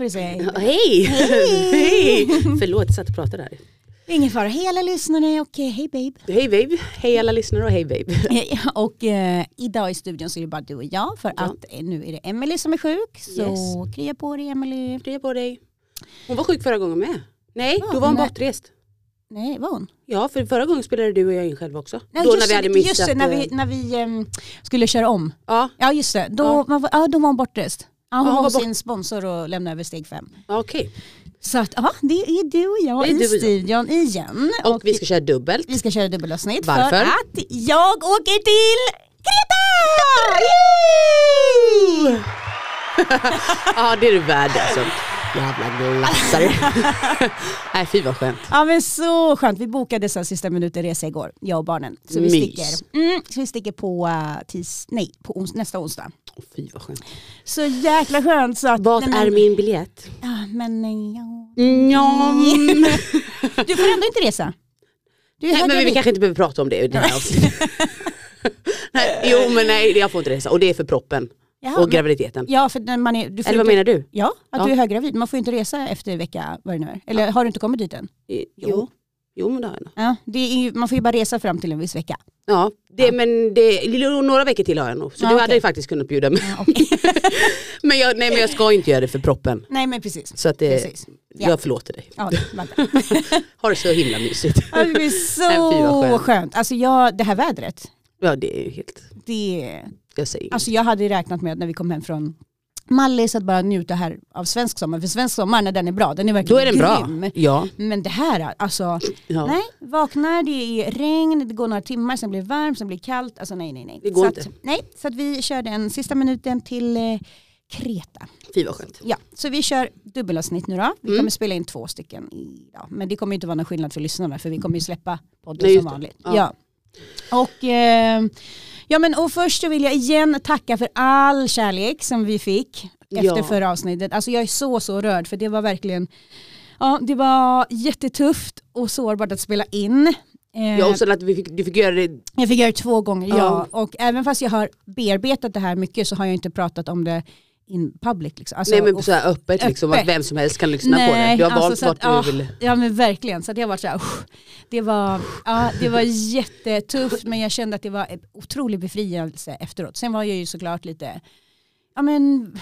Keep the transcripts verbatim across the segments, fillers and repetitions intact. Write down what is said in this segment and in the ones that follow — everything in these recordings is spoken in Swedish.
får du säga. Ja, hej! Hej! Förlåt, jag satt och pratade där. Ingen fara, hej alla lyssnare och hej babe. Hej babe, hej alla lyssnare och hej babe. Och eh, idag i studion så är det bara du och jag. För ja. att eh, nu är det Emily som är sjuk. Så yes. krya på dig Emily. Krya på dig. Hon var sjuk förra gången med. Nej, ja, då var hon nej. bortrest. Nej, var hon? Ja, för förra gången spelade du och jag in själv också. Nej, då just när vi hade det, missat. Just det, när vi, när vi um, skulle köra om. Ja. Ja, just det. Då, Ja. Man, ja, då var hon bortrest. Ja, hon Ja, hon var var sin bort... sponsor och lämnade över steg fem. Ja, okej. Okay. Så att, ja, det är du och jag i studion igen. Och, och vi ska köra dubbelt. Vi ska köra dubbelavsnitt. Varför? För att jag åker till Kreta! Ja, det är du värd alltså. Jävla glassare. Nej, fy vad skönt. Ja, men så skönt. Vi bokade så sista minuten resa igår, jag och barnen. Så vi Mys. sticker, mm, så vi sticker på, uh, tis, nej, på ons, nästa onsdag. Oh, fy vad skönt. Så jäkla skönt. Så att, vad men, är min biljett? Ja, men ja. Ja. Du får ändå inte resa. Du är nej, men vi, vi kanske inte behöver prata om det i det här avsnittet. Nej, jo, men nej, jag får inte resa. Och det är för proppen. Jaha, och graviditeten. Ja, för när man är, du får eller vad inte, menar du? Ja, att ja. du är höggravid. Man får inte resa efter vecka, vad det nu är. Eller ja. Har du inte kommit dit än? Jo, jo, jo men det har jag. Ja, det är ju, man får ju bara resa fram till en viss vecka. Ja, det, ja. men det, några veckor till har jag nog. Så ja, du okay. hade ju faktiskt kunnat bjuda mig. Ja, okay. men, jag, nej, men jag ska inte göra det för proppen. Nej, men precis. Så att det, precis. Ja. Jag förlåter dig. Ja, har det så himla mysigt. Ja, det är så skönt. skönt. Alltså jag, det här vädret. Ja, det är ju helt... Det, jag säger alltså jag hade räknat med att när vi kom hem från Mallis att bara njuta här av svensk sommar. För svensk sommar när den är bra, den är verkligen grym. Då är den grym. bra, ja. Men det här, alltså, ja. nej, vaknar, det är regn, det går några timmar, sen blir det varmt, sen blir det kallt. Alltså nej, nej, nej. Det går så inte. Att, nej, så att vi körde en sista minuten till eh, Kreta. Fy vad skönt. Ja, så vi kör dubbelavsnitt nu då. Vi mm. kommer spela in två stycken idag. Men det kommer inte vara någon skillnad för lyssnarna, för vi kommer ju släppa podden nej, som vanligt. Ja. ja. Och... Eh, Ja, men och först så vill jag igen tacka för all kärlek som vi fick efter ja. förra avsnittet. Alltså jag är så så rörd för det var verkligen, ja det var jättetufft och sårbart att spela in. Ja, och så att vi fick, du fick göra det. Jag fick göra det två gånger, ja. ja. Och även fast jag har bearbetat det här mycket så har jag inte pratat om det in public. Liksom. Alltså, nej men så här öppet, liksom, öppet. Att vem som helst kan lyssna nej, på det. Du har alltså, valt vart att, du vill. Ja men verkligen, så att jag var så här, uh, det var, ja, det var jättetufft men jag kände att det var en otrolig befrielse efteråt. Sen var jag ju såklart lite, ja men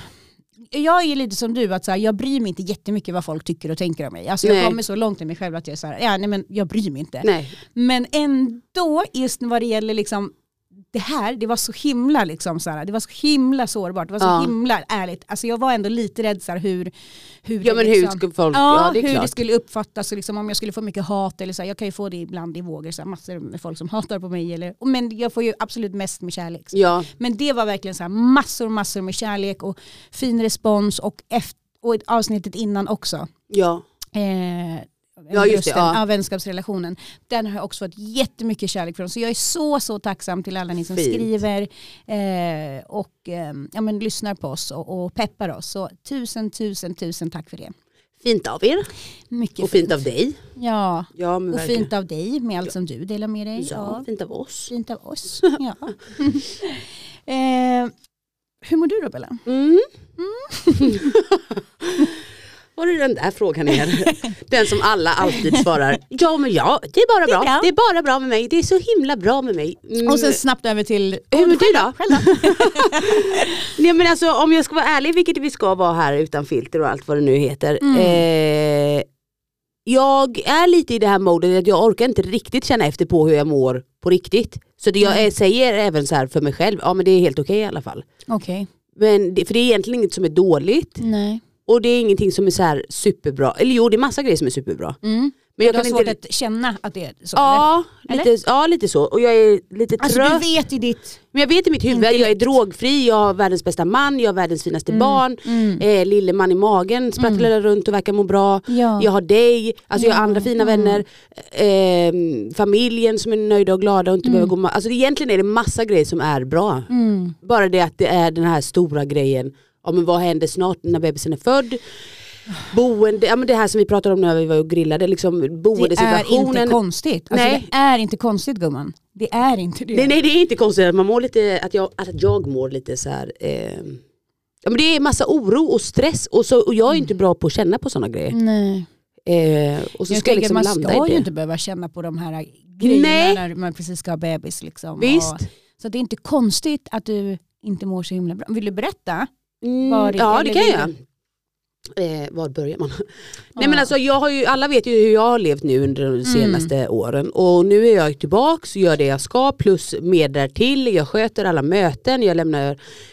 jag är lite som du att så här, jag bryr mig inte jättemycket vad folk tycker och tänker om mig. Alltså jag kommer så långt i mig själv att jag är så här, ja nej men jag bryr mig inte. Nej. Men ändå just vad det gäller liksom det här, det var så himla liksom så här, det var så himla sårbart, det var så ja. himla ärligt. Alltså jag var ändå lite rädd så här hur hur ja, men det, liksom, hur skulle folk, ja, ja, det, är hur klart. det skulle uppfattas och liksom om jag skulle få mycket hat eller så här, jag kan ju få det ibland i vågor så här, massor med folk som hatar på mig eller men jag får ju absolut mest med kärlek. Så. Ja. Men det var verkligen så här massor massor med kärlek och fin respons och efter och avsnittet innan också. Ja. Eh, Ja, just det, ja. Av vänskapsrelationen. Den har jag också fått jättemycket kärlek från. Så jag är så, så tacksam till alla ni som fint. skriver eh, och eh, ja, men, lyssnar på oss och, och peppar oss. Så tusen, tusen, tusen tack för det. Fint av er. Mycket och fint. fint av dig. Ja, ja och verkligen. Fint av dig med allt ja. som du delar med dig. Ja, ja. fint av oss. Fint av oss, ja. eh, hur mår du då, Bella? Mm. Mm. Vad är den där frågan är? Den som alla alltid svarar. Ja men ja, det är bara bra. Det är, bra. Det är bara bra med mig. Det är så himla bra med mig. Mm. Och sen snabbt över till hur mår du då? Nej men alltså om jag ska vara ärlig, vilket vi ska vara här utan filter och allt vad det nu heter. Mm. Eh, jag är lite i det här modet att jag orkar inte riktigt känna efter på hur jag mår på riktigt. Så det jag mm. säger även så här för mig själv, ja men det är helt okej okay i alla fall. Okej. Okay. Men det, för det är egentligen inget som är dåligt. Nej. Och det är ingenting som är så här superbra. Eller jo, det är massa grejer som är superbra. Mm. Men jag kan svårt inte... att känna att det är så. Ja, eller? Lite, ja, lite så. Och jag är lite trött. Alltså du vet i ditt... Men jag vet i mitt huvud, jag är drogfri, jag har världens bästa man, jag har världens finaste mm. barn. Mm. Eh, lille man i magen, sprattlar mm. runt och verkar må bra. Ja. Jag har dig, alltså ja. jag har andra fina mm. vänner. Eh, familjen som är nöjda och glada och inte mm. behöver gå... Alltså egentligen är det massa grejer som är bra. Mm. Bara det att det är den här stora grejen. Ja, men vad händer snart när bebisen är född? Boende, ja men det här som vi pratade om när vi var och grillade, liksom boendesituationen. Det är inte konstigt. Alltså, nej. Det är inte konstigt, gumman. Det är inte det. Nej, nej, det är inte konstigt. Man mår lite, att jag, att jag mår lite så här... Eh, Ja, men det är massa oro och stress och, så, och jag är mm. inte bra på att känna på sådana grejer. Nej. Eh, och så jag ska jag liksom man landa ska i ju det. inte behöva känna på de här grejerna Nej. när man precis ska ha bebis. Liksom. Visst. Och, så det är inte konstigt att du inte mår så himla bra. Vill du berätta? Mm, var det, ja, det kan vill jag. Eh, var börjar man? Ja. Nej, men alltså, jag har ju, alla vet ju hur jag har levt nu under de senaste mm. åren. Och nu är jag tillbaka och gör det jag ska. Plus mer därtill. Jag sköter alla möten. Jag lämnar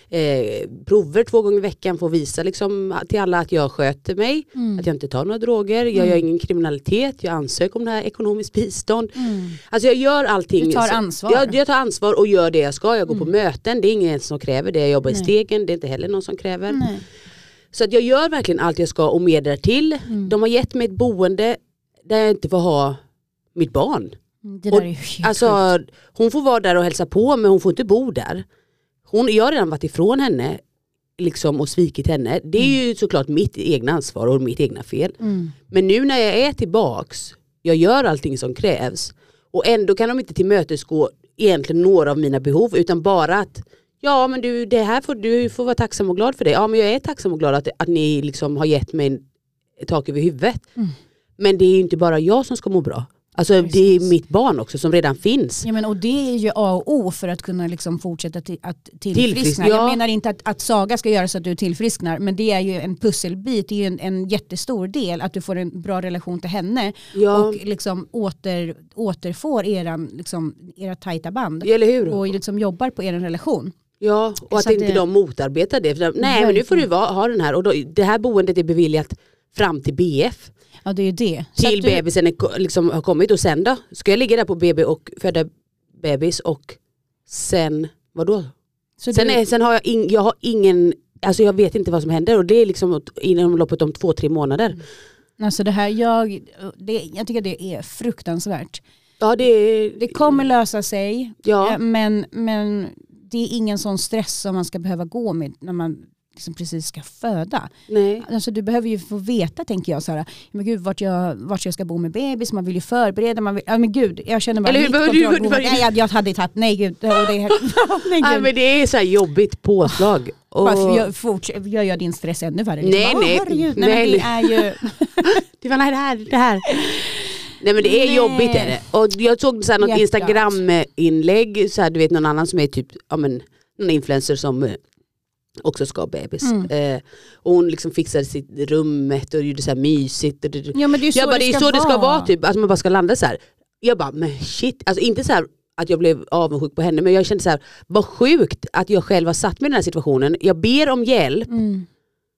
eh, prover två gånger i veckan för att visa liksom, till alla att jag sköter mig. Mm. Att jag inte tar några droger. Jag mm. gör ingen kriminalitet. Jag ansöker om det här ekonomiskt bistånd. Mm. Alltså jag gör allting. Du tar ansvar. Jag, jag tar ansvar och gör det jag ska. Jag går mm. på möten. Det är ingen som kräver det. Jag jobbar Nej. i stegen. Det är inte heller någon som kräver. Nej. Så att jag gör verkligen allt jag ska och mer därtill. Mm. De har gett mig ett boende där jag inte får ha mitt barn. Det där och, är helt alltså, hon får vara där och hälsa på men hon får inte bo där. Hon, jag har redan varit ifrån henne liksom, och svikit henne. Det är mm. ju såklart mitt egna ansvar och mitt egna fel. Mm. Men nu när jag är tillbaks, jag gör allting som krävs. Och ändå kan de inte tillmötesgå egentligen några av mina behov utan bara att ja, men du, det här får, du får vara tacksam och glad för det. Ja, men jag är tacksam och glad att, att ni liksom har gett mig ett tak över huvudet. Mm. Men det är ju inte bara jag som ska må bra. Alltså Precis. det är mitt barn också som redan finns. Ja, men, och det är ju A och O för att kunna liksom fortsätta till, att tillfriskna. Ja. Jag menar inte att, att Saga ska göra så att du tillfrisknar. Men det är ju en pusselbit. Det är ju en, en jättestor del att du får en bra relation till henne. Ja. Och liksom åter, återfår eran, liksom, era tajta band. Eller hur? Och liksom jobbar på er relation. Ja, och att så inte det... de motarbetar det. För, nej, men nu får du va, ha den här. Och då, det här boendet är beviljat fram till B F. Ja, det är det. Till du... bebisen är, liksom, har kommit. Och sen då? Ska jag ligga där på B B och föda bebis och sen, vadå? Så sen, du... är, sen har jag, in, jag har ingen, alltså jag vet inte vad som händer. Och det är liksom inom loppet om två, tre månader. Mm. Alltså det här, jag, det, jag tycker det är fruktansvärt. Ja, det, det kommer lösa sig. Ja. Men, men det är ingen sån stress som man ska behöva gå med när man liksom precis ska föda. Nej. Alltså, du behöver ju få veta, tänker jag, så här, men gud, vart jag, vart jag ska bo med bebis, man vill ju förbereda, man vill, ja men gud, jag känner bara Eller hur, du, du, nej, jag, jag hade tagit, nej gud, det är, nej, gud. Ja, men det är så här jobbigt påslag. Och... Varför jag, fortsätt, jag gör din stress ännu värre. Nej, bara, nej, herregud, nej, nej, det är ju... det var nej, det här, det här. Nej, men det är nej. jobbigt är det. Och jag såg så här något Instagram-inlägg, så här, du vet någon annan som är typ, ja men, någon influencer som också ska ha bebis. Mm. Eh, och hon liksom fixade sitt rummet och gjorde så här mysigt. Och det, ja, men det är så, jag bara, det, det är så det ska vara. Typ, att man bara ska landa så här. Jag bara, men shit. Alltså inte så här att jag blev avundsjuk på henne. Men jag kände så här, vad sjukt att jag själv har satt mig i den här situationen. Jag ber om hjälp. Mm.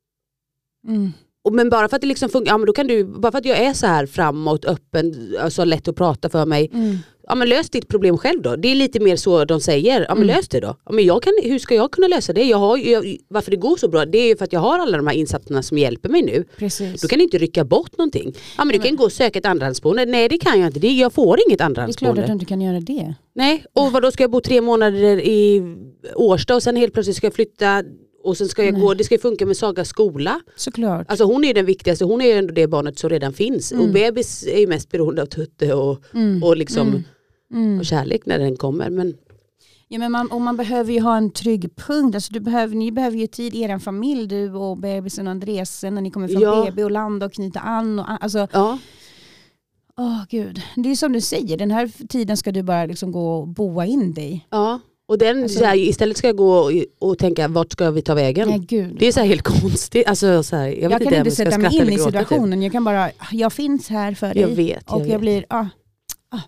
Mm. Och, men bara för att det liksom funkar, ja, men då kan du, bara för att jag är så här framåt, öppen, alltså lätt att prata för mig. Mm. Ja, men lös ditt problem själv då. Det är lite mer så de säger. Ja, men mm. lös det då. Ja, men jag kan, hur ska jag kunna lösa det? Jag har, jag, varför det går så bra, det är ju för att jag har alla de här insatserna som hjälper mig nu. Precis. Då kan du inte rycka bort någonting. Ja, men du kan gå och söka ett andrahandsboende. Nej, det kan jag inte. Det, jag får inget andrahandsboende. Det är klart att du inte kan göra det. Nej, och vad då ska jag bo tre månader i Årsta och sen helt plötsligt ska jag flytta. Och sen ska jag Nej. gå, det ska funka med Sagas skola. Såklart. Alltså hon är den viktigaste, hon är ju ändå det barnet som redan finns. Mm. Och bebis är ju mest beroende av tutte och, mm. och, liksom, mm. Mm. och kärlek när den kommer. Men... Ja, men man, och man behöver ju ha en trygg punkt. Alltså du behöver, ni behöver ju tid i er familj, du och bebisen och Andreas, när ni kommer från ja. B B och landa och knyta an. Och, alltså, ja. Åh gud, det är som du säger, den här tiden ska du bara liksom gå och boa in dig. Ja. Och den, alltså, här, istället ska jag gå och, och tänka, vart ska vi ta vägen? Nej, Gud. Det är så här helt konstigt. Alltså, så här, jag jag vet kan inte, inte sätta mig in i situationen. Typ. Jag kan bara, jag finns här för dig. Jag vet. Jag och vet. jag blir, ah. ah.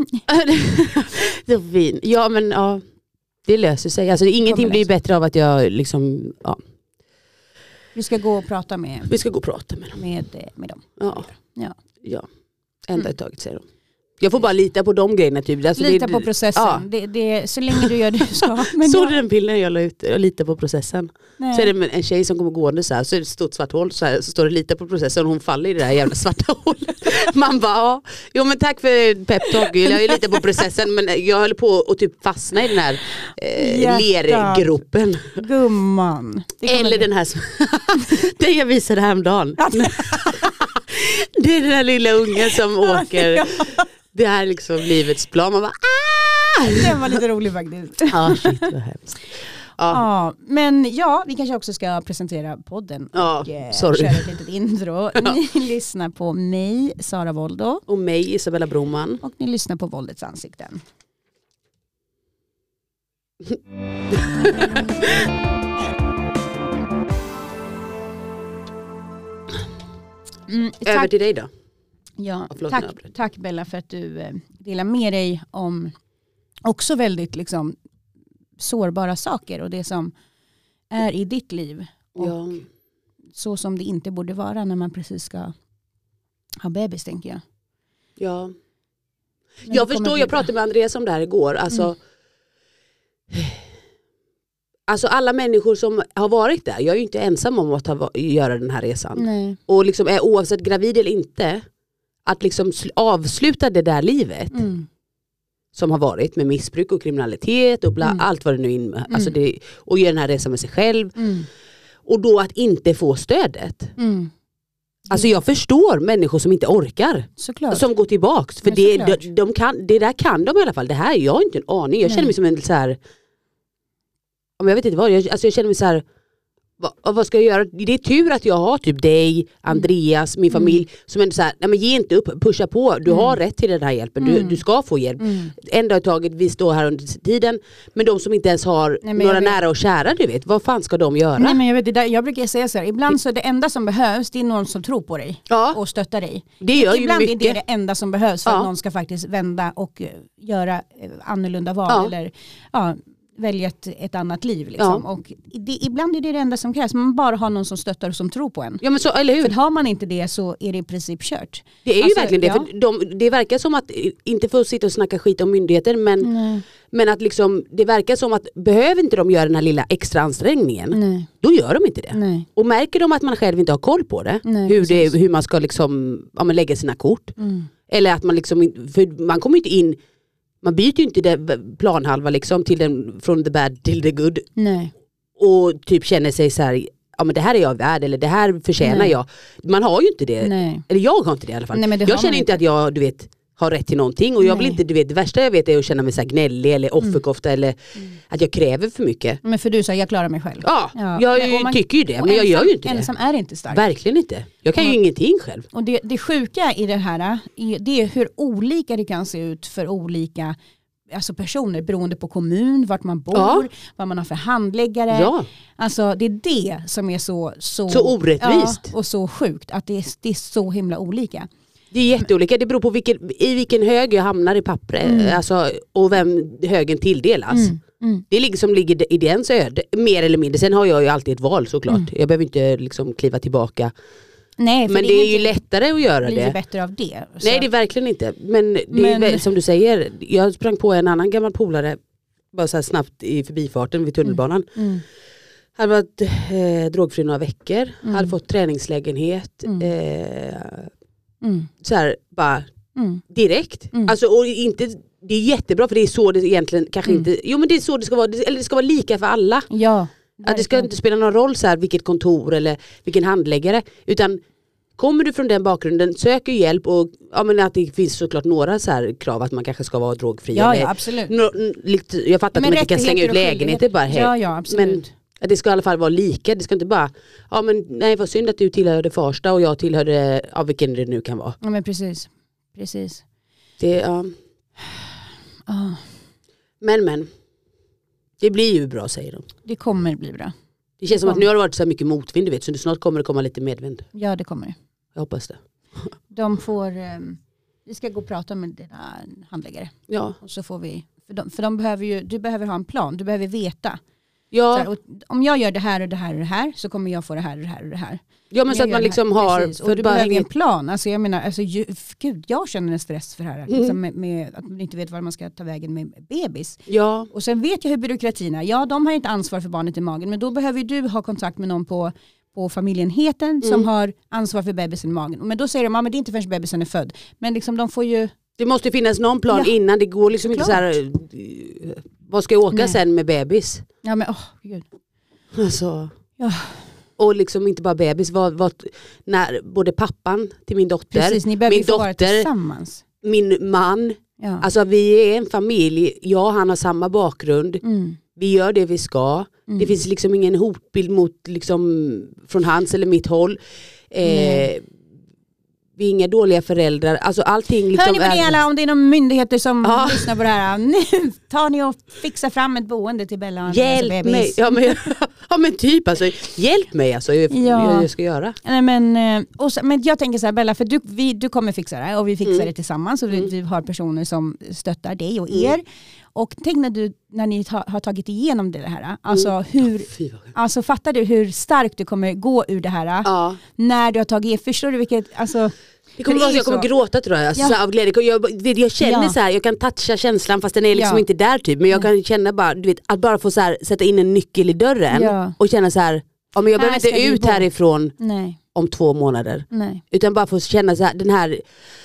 Så fin. Ja, men ja, det löser sig. Alltså, ingenting blir bättre av att jag liksom, ja. Vi ska gå och prata med Vi ska gå och prata med dem. Med, med dem. Ja. Ja. Ja. Ända mm. taget, säger de. Jag får bara lita på de grejerna. Typ. Alltså lita det, på processen. Ja. Det, det, så länge du gör det du ska. Men så jag... den bilden jag la ut. Jag litar på processen. Nej. Så är det en tjej som kommer gående så här. Så är det ett stort svart hål. Så, här, så står det lita på processen. Och hon faller i det där jävla svarta hålet. Man bara, ja. Jo men tack för peptalk. Jag litar på processen. Men jag höll på att typ fastna i den här eh, lergropen. Gumman. Eller det. Den här som den jag visade häromdagen. Det är den här lilla ungen som åker. Det här är liksom livets plan. Man bara, ah! Det var lite roligt faktiskt. Ja, shit, vad hemskt. ja. Men ja, vi kanske också ska presentera podden ja, och eh, sorry. köra ett litet intro. Ni lyssnar på mig, Sara Voldo. Och mig, Isabella Broman. Och ni lyssnar på Våldets ansikten. Mm, Över tack, till dig då. ja, oh, förlåt, tack, tack Bella för att du eh, delar med dig om också väldigt liksom, sårbara saker och det som är i ditt liv. Och ja. så som det inte borde vara när man precis ska ha bebis, tänker jag. Ja. Men jag förstår, jag pratade med Andreas om det här igår. Alltså, mm. alltså alla människor som har varit där, jag är ju inte ensam om att ha, göra den här resan. Nej. Och liksom är oavsett gravid eller inte, att liksom avsluta det där livet mm. som har varit med missbruk och kriminalitet och bla, mm. allt vad det nu är in, alltså mm. det, och göra den här resan med sig själv. Mm. Och då att inte få stödet. Mm. Alltså jag förstår människor som inte orkar. Såklart. Som går tillbaks. För det, de, de kan, det där kan de i alla fall. Det här, jag har inte en aning. Jag Nej. känner mig som en så här... Jag vet inte vad. Jag, alltså jag känner mig så här... Vad, vad ska jag göra? Det är tur att jag har typ dig, Andreas, min familj mm. som ändå så här, nej men ge inte upp, pusha på. Du mm. har rätt till den här hjälpen. Du, mm. du ska få hjälp. Mm. En dag i taget, vi står här under tiden. Men de som inte ens har nej, några nära och kära, du vet, vad fan ska de göra? Nej men jag vet, det där, jag brukar säga så här, ibland så är det enda som behövs, det är någon som tror på dig ja. och stöttar dig. Det gör ibland ju mycket. är det det enda som behövs för ja. att någon ska faktiskt vända och göra annorlunda val ja. eller ja, välja ett, ett annat liv. Liksom. Ja. Och det, ibland är det det enda som krävs. Man bara har någon som stöttar och som tror på en. Ja, men så, eller hur? För har man inte det så är det i princip kört. Det är alltså, ju verkligen det. Ja. För de, det verkar som att, inte för att sitta och snacka skit om myndigheter, men, men att liksom, det verkar som att behöver inte de göra den här lilla extra ansträngningen, Nej. då gör de inte det. Nej. Och märker de att man själv inte har koll på det, Nej, hur, det hur man ska liksom, ja, man lägga sina kort. Mm. Eller att man liksom, för man kommer inte in. Man byter ju inte det planhalva liksom till den, från the bad till the good. Nej. Och typ känner sig så här, ja men det här är jag värd eller det här förtjänar Nej. jag. Man har ju inte det. Nej. Eller jag har inte det i alla fall. Nej, jag känner inte, inte att jag, du vet, har rätt till någonting. Och jag vill inte, du vet, det värsta jag vet är att känna mig så här gnällig eller offerkofta mm. eller mm. att jag kräver för mycket. Men för du sa jag klarar mig själv. Ja, ja. jag man, tycker ju det. Men jag ensam, gör ju inte det. Ensam är inte stark. Verkligen inte. Jag kan och, ju ingenting själv. Och det, det sjuka i det här det är hur olika det kan se ut för olika alltså personer beroende på kommun, vart man bor, ja. vad man har för handläggare. Ja. Alltså det är det som är så så, så orättvist ja, och så sjukt att det är, det är så himla olika. Det är jätteolika. Det beror på vilken, i vilken hög jag hamnar i pappret mm. alltså, och vem högen tilldelas. Mm. Mm. Det är liksom ligger i dens öde, mer eller mindre. Sen har jag ju alltid ett val såklart. Mm. Jag behöver inte liksom kliva tillbaka. Nej, men det, det är ju lättare att göra det. Blir det bättre av det? Så. Nej, det är verkligen inte. Men, det men... är som du säger, jag sprang på en annan gammal polare bara så här snabbt i förbifarten vid tunnelbanan. Mm. Mm. Hade varit eh, drogfri några veckor, mm. hade fått träningslägenhet. Mm. Eh, mm. Så här bara mm. direkt. Mm. Alltså, och inte, det är jättebra för det är så det egentligen kanske mm. inte, jo men det är så det ska vara, eller det ska vara lika för alla. Ja. Att det ska inte spela någon roll så här, vilket kontor eller vilken handläggare, utan kommer du från den bakgrunden, söker hjälp och ja, men att det finns såklart några så här krav att man kanske ska vara drogfri. Ja, eller, ja absolut. No, jag fattar men att man inte kan slänga ut lägenheter bara här. Ja, ja, absolut. Men att det ska i alla fall vara lika. Det ska inte bara, ja men nej vad synd att du tillhörde Farsta och jag tillhörde, ja vilken det nu kan vara. Ja men precis. Precis. Det, ja. Oh. Men men. Det blir ju bra, säger de. Det kommer bli bra. Det känns det som att nu har det varit så mycket motvind, du vet, så snart kommer det komma lite medvind. Ja, det kommer det. Jag hoppas det. De får, um, vi ska gå och prata med dina handläggare. Ja. Och så får vi, för de, för de behöver ju, du behöver ha en plan, du behöver veta. Ja. Så här, om jag gör det här och det här och det här så kommer jag få det här och det här och det här. Ja, men så att man liksom har... Precis. Och du behöver inget... en plan. Alltså jag menar, alltså, ju, gud, jag känner en stress för det här. Mm. Liksom med, med att man inte vet var man ska ta vägen med bebis. Ja. Och sen vet jag hur byråkratin är. Ja, de har inte ansvar för barnet i magen. Men då behöver du ha kontakt med någon på, på familjenheten mm. som har ansvar för bebisen i magen. Men då säger de, ja men det är inte förrän bebisen är född. Men liksom de får ju... Det måste finnas någon plan ja. innan. Det går liksom inte så här... Vad ska jag åka Nej. sen med bebis? Ja men, åh oh, gud. Alltså... Ja. Och liksom inte bara bebis, var, var, när både pappan till min dotter, Precis, ni min dotter, vara tillsammans. Min man, ja. alltså vi är en familj, jag och han har samma bakgrund, mm. vi gör det vi ska, Mm. Det finns liksom ingen hotbild mot liksom, från hans eller mitt håll. Eh, mm. Vi är inga dåliga föräldrar. Alltså allting liksom. Hör ni på det alla, om det är någon myndigheter som ja. lyssnar på det här. Nu tar ni och fixar fram ett boende till Bella. Hjälp mig. Ja men, ja men typ alltså. Hjälp mig alltså. Jag, ja. jag ska göra. Nej, men, och så, men jag tänker så här Bella, för du, vi, du kommer fixa det och vi fixar mm. det tillsammans. Och vi, mm. vi har personer som stöttar dig och er. Mm. Och tänk när, du, när ni ta, har tagit igenom det här. Alltså, mm. hur, alltså fattar du hur starkt du kommer gå ur det här? Ja. När du har tagit, förstår du vilket, alltså. Det kommer vara, jag kommer gråta tror jag, alltså, ja. av glädje. Jag, jag känner ja. så här, jag kan toucha känslan fast den är liksom ja. inte där typ. Men jag kan känna bara, du vet, att bara få så här, sätta in en nyckel i dörren. Ja. Och känna så här, ja, men jag behöver inte ut härifrån Nej. om två månader. Nej. Utan bara få känna så här, den här,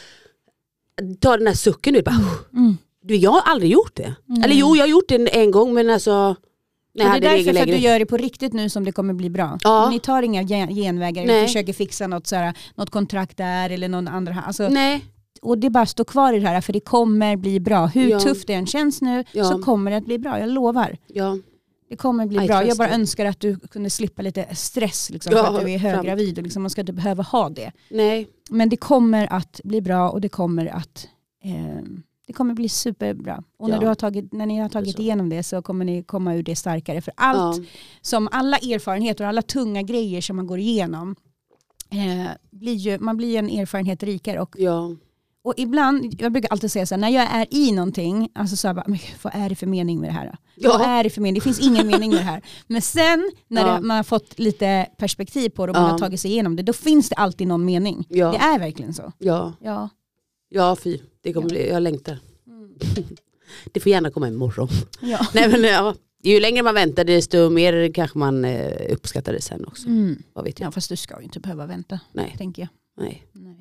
ta den här sucken ut. Bara, mm. du, jag har aldrig gjort det. Mm. Eller jo, jag har gjort det en gång men alltså. Nej, det är därför för att du gör det på riktigt nu som det kommer bli bra. Ja. Ni tar inga genvägar eller försöker fixa något, såhär, något kontrakt där eller någon andra. Alltså, Nej. Och det bara står kvar i det här för det kommer bli bra. Hur ja. tufft det än känns nu ja. så kommer det att bli bra. Jag lovar. Ja. Det kommer bli I bra. Jag bara önskar att du kunde slippa lite stress liksom, ja, för att du är höggravid. Och liksom, man ska inte behöva ha det. Nej. Men det kommer att bli bra och det kommer att... Eh, Det kommer bli superbra. Och ja. när, du har tagit, när ni har tagit igenom det så kommer ni komma ur det starkare. För allt, ja. som alla erfarenheter och alla tunga grejer som man går igenom, eh, blir ju, man blir en erfarenhet rikare. Och, ja. och ibland, jag brukar alltid säga så här, när jag är i någonting, alltså så här, bara, men vad är det för mening med det här? Ja. Vad är det för mening? Det finns ingen mening med det här. Men sen, när ja. det, man har fått lite perspektiv på det och man ja. har tagit sig igenom det, då finns det alltid någon mening. Ja. Det är verkligen så. Ja, ja. ja fy. Det kommer bli, jag längtar. Mm. Det får gärna komma imorgon. Ja. Nej, men, ja, ju längre man väntar desto mer kanske man eh, uppskattar det sen också. Mm. Vad vet jag? Ja, fast du ska ju inte behöva vänta. Nej. Tänker jag. Nej. Nej.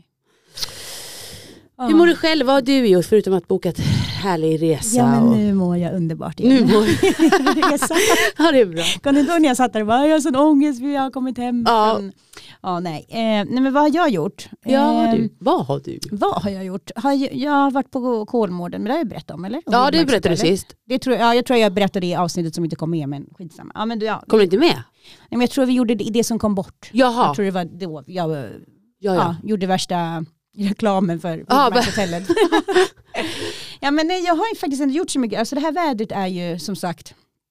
Hur mår du själv? Vad har du gjort förutom att boka ett härlig resa? Ja, men nu mår jag underbart igen. Nu mår jag. Ja, det är bra. Kan du inte när jag satt där och bara, jag har sån ångest för jag har kommit hem. Ja. Från... Ja, nej. Eh, nej, men vad har jag gjort? Ja, eh, du. Vad har du? Vad har jag gjort? Har jag, jag har varit på Kolmården, men det har jag berättat om, eller? Om ja, det berättade du sist. Det tror, ja, jag tror jag berättade det i avsnittet som inte kom med, men skitsamma. Ja, men, ja. Kom du inte med? Nej, men jag tror vi gjorde det i det som kom bort. Jaha. Jag tror det var då jag ja, ja. Ja, gjorde värsta... reklamen för hotellet. Ja, men nej, jag har ju faktiskt inte gjort så mycket. Alltså det här vädret är ju som sagt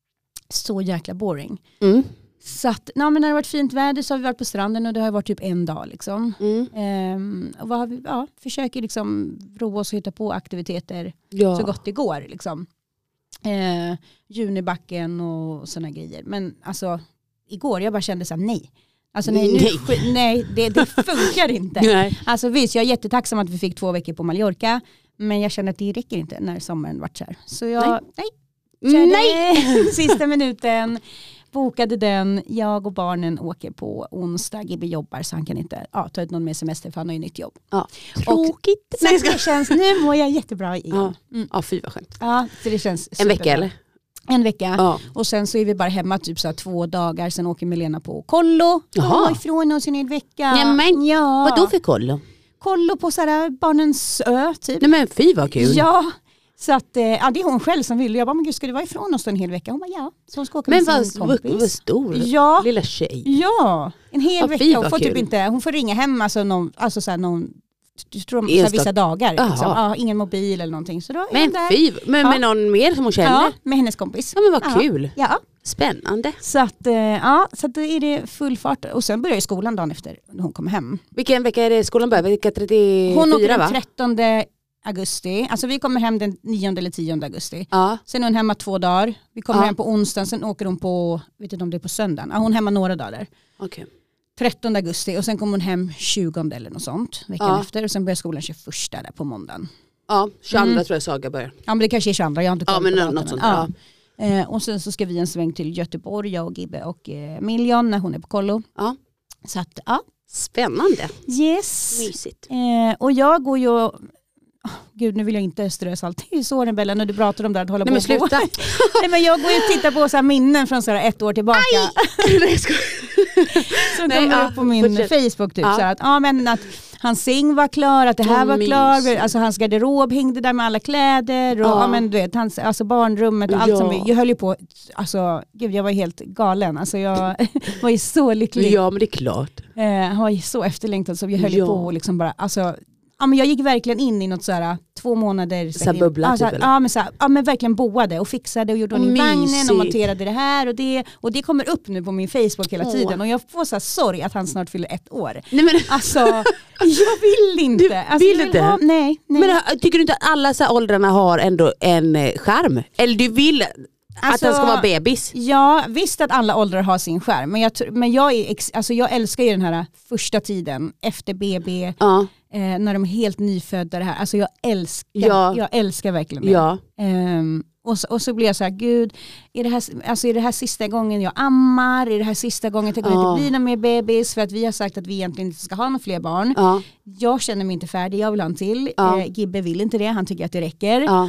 så jäkla boring. Mm. Så att, na, men när det har varit fint väder så har vi varit på stranden och det har varit typ en dag liksom. Mm. Ehm, och vad har vi, ja, försöker liksom roa oss och hitta på aktiviteter ja. så gott det går liksom. Ehm, Junibacken och såna grejer. Men alltså igår jag bara kände så här, nej. Alltså nej, nu, nej. nej det, det funkar inte. Nej. Alltså visst, jag är jättetacksam att vi fick två veckor på Mallorca. Men jag känner att det räcker inte när sommaren varit så här. Så jag, nej. Nej. nej. Sista minuten, bokade den. Jag och barnen åker på onsdag. Gibby jobbar så han kan inte ja, ta ut någon mer semester för han har ju nytt jobb. Ja. Tråkigt. Och nej, det känns, nu mår jag jättebra igen. Ja, mm. ja fy vad skönt. Ja, så det känns en vecka eller? En vecka. Ja. Och sen så är vi bara hemma typ så här två dagar. Sen åker Milena på kollo. Ja, ifrån oss i en vecka. Ja, men, ja. Vad då för kollo? Kollo på så här barnens ö typ. Nej men fy vad kul. Ja. Så att, ja, det är hon själv som vill. Jag bara, men gud ska du vara ifrån oss en hel vecka? Hon bara, ja. Så hon ska åka men med vad, sin kompis. Men vad stor. Ja. Lilla tjej. Ja. En hel ja, vecka. Hon får typ inte, hon får ringa hem alltså någon, alltså så här någon jag tror de så vissa dagar liksom. Ja, ingen mobil eller någonting så då men fy, men ja. med någon mer som hon känner? Ja, med hennes kompis. Ja men vad ja. kul. Ja. Spännande. Så att ja, så att då är det full fart och sen börjar skolan dagen efter när hon kommer hem. Vilken vecka är det skolan börjar? Vecka trettiofyra hon åker den va? trettonde augusti. Alltså vi kommer hem den nionde eller tionde augusti. Ja. Sen är hon hemma två dagar. Vi kommer ja. hem på onsdagen, sen åker hon på vet inte om det är på söndagen. Ja, hon är hemma några dagar. Okej. Okay. trettonde augusti och sen kommer hon hem tjugonde eller något sånt veckan ja. efter och sen börjar skolan tjugoförsta där på måndagen. Ja, tjugoandra mm. tror jag Saga börjar. Ja men det kanske är tjugoandra, jag har inte koll ja, men på något, något sånt. Ja. Ja. Eh, och sen så ska vi en sväng till Göteborg, jag och Gibbe och eh, Miljan när hon är på kollo. Ja. Så att, ja. Spännande. Yes. Mysigt. Eh, och jag går ju oh, gud nu vill jag inte strö salt i såren Bella när du pratar om det att hålla Nej, på men sluta. Nej men jag går ju och tittar på så här minnen från så här ett år tillbaka. Nej, jag ska... Som kommer ja, upp på min fortsätt. Facebook typ ja. så här att ja men att hans säng var klar, att det här oh, var klar, alltså hans garderob hängde där med alla kläder och ja. Ja, men du vet, hans, alltså barnrummet och allt ja. som vi, jag höll ju på, alltså gud jag var helt galen, alltså jag var ju så lycklig. Ja men det är klart. Eh, jag var ju så efterlängtad så jag höll ja. på och liksom bara, alltså ja, men jag gick verkligen in i något sådär två månader så bubbla alltså, typ, ja, men så här, ja men verkligen boade och fixade och gjorde ordning i vagnen och monterade det här och det och det kommer upp nu på min Facebook hela tiden och jag får så här sorg att han snart fyller ett år. Nej, men... Alltså jag vill inte. Du alltså, vill inte? Ha, nej, nej. Men tycker du inte att alla så här åldrarna har ändå en skärm? Eller du vill alltså, att den ska vara bebis? Ja, visst att alla åldrar har sin skärm. Men jag, men jag, är ex, alltså jag älskar ju den här första tiden efter B B. Ja. Eh, när de är helt nyfödda det här. Alltså jag älskar, ja. jag älskar verkligen det. Ja. Um, och, så, och så blir jag så här, gud, är det, här, alltså är det här sista gången jag ammar? Är det här sista gången jag kommer ja. inte bli någon mer bebis? För att vi har sagt att vi egentligen inte ska ha några fler barn. Ja. Jag känner mig inte färdig, jag vill ha en till. Ja. Eh, Gibbe vill inte det, han tycker att det räcker. Ja.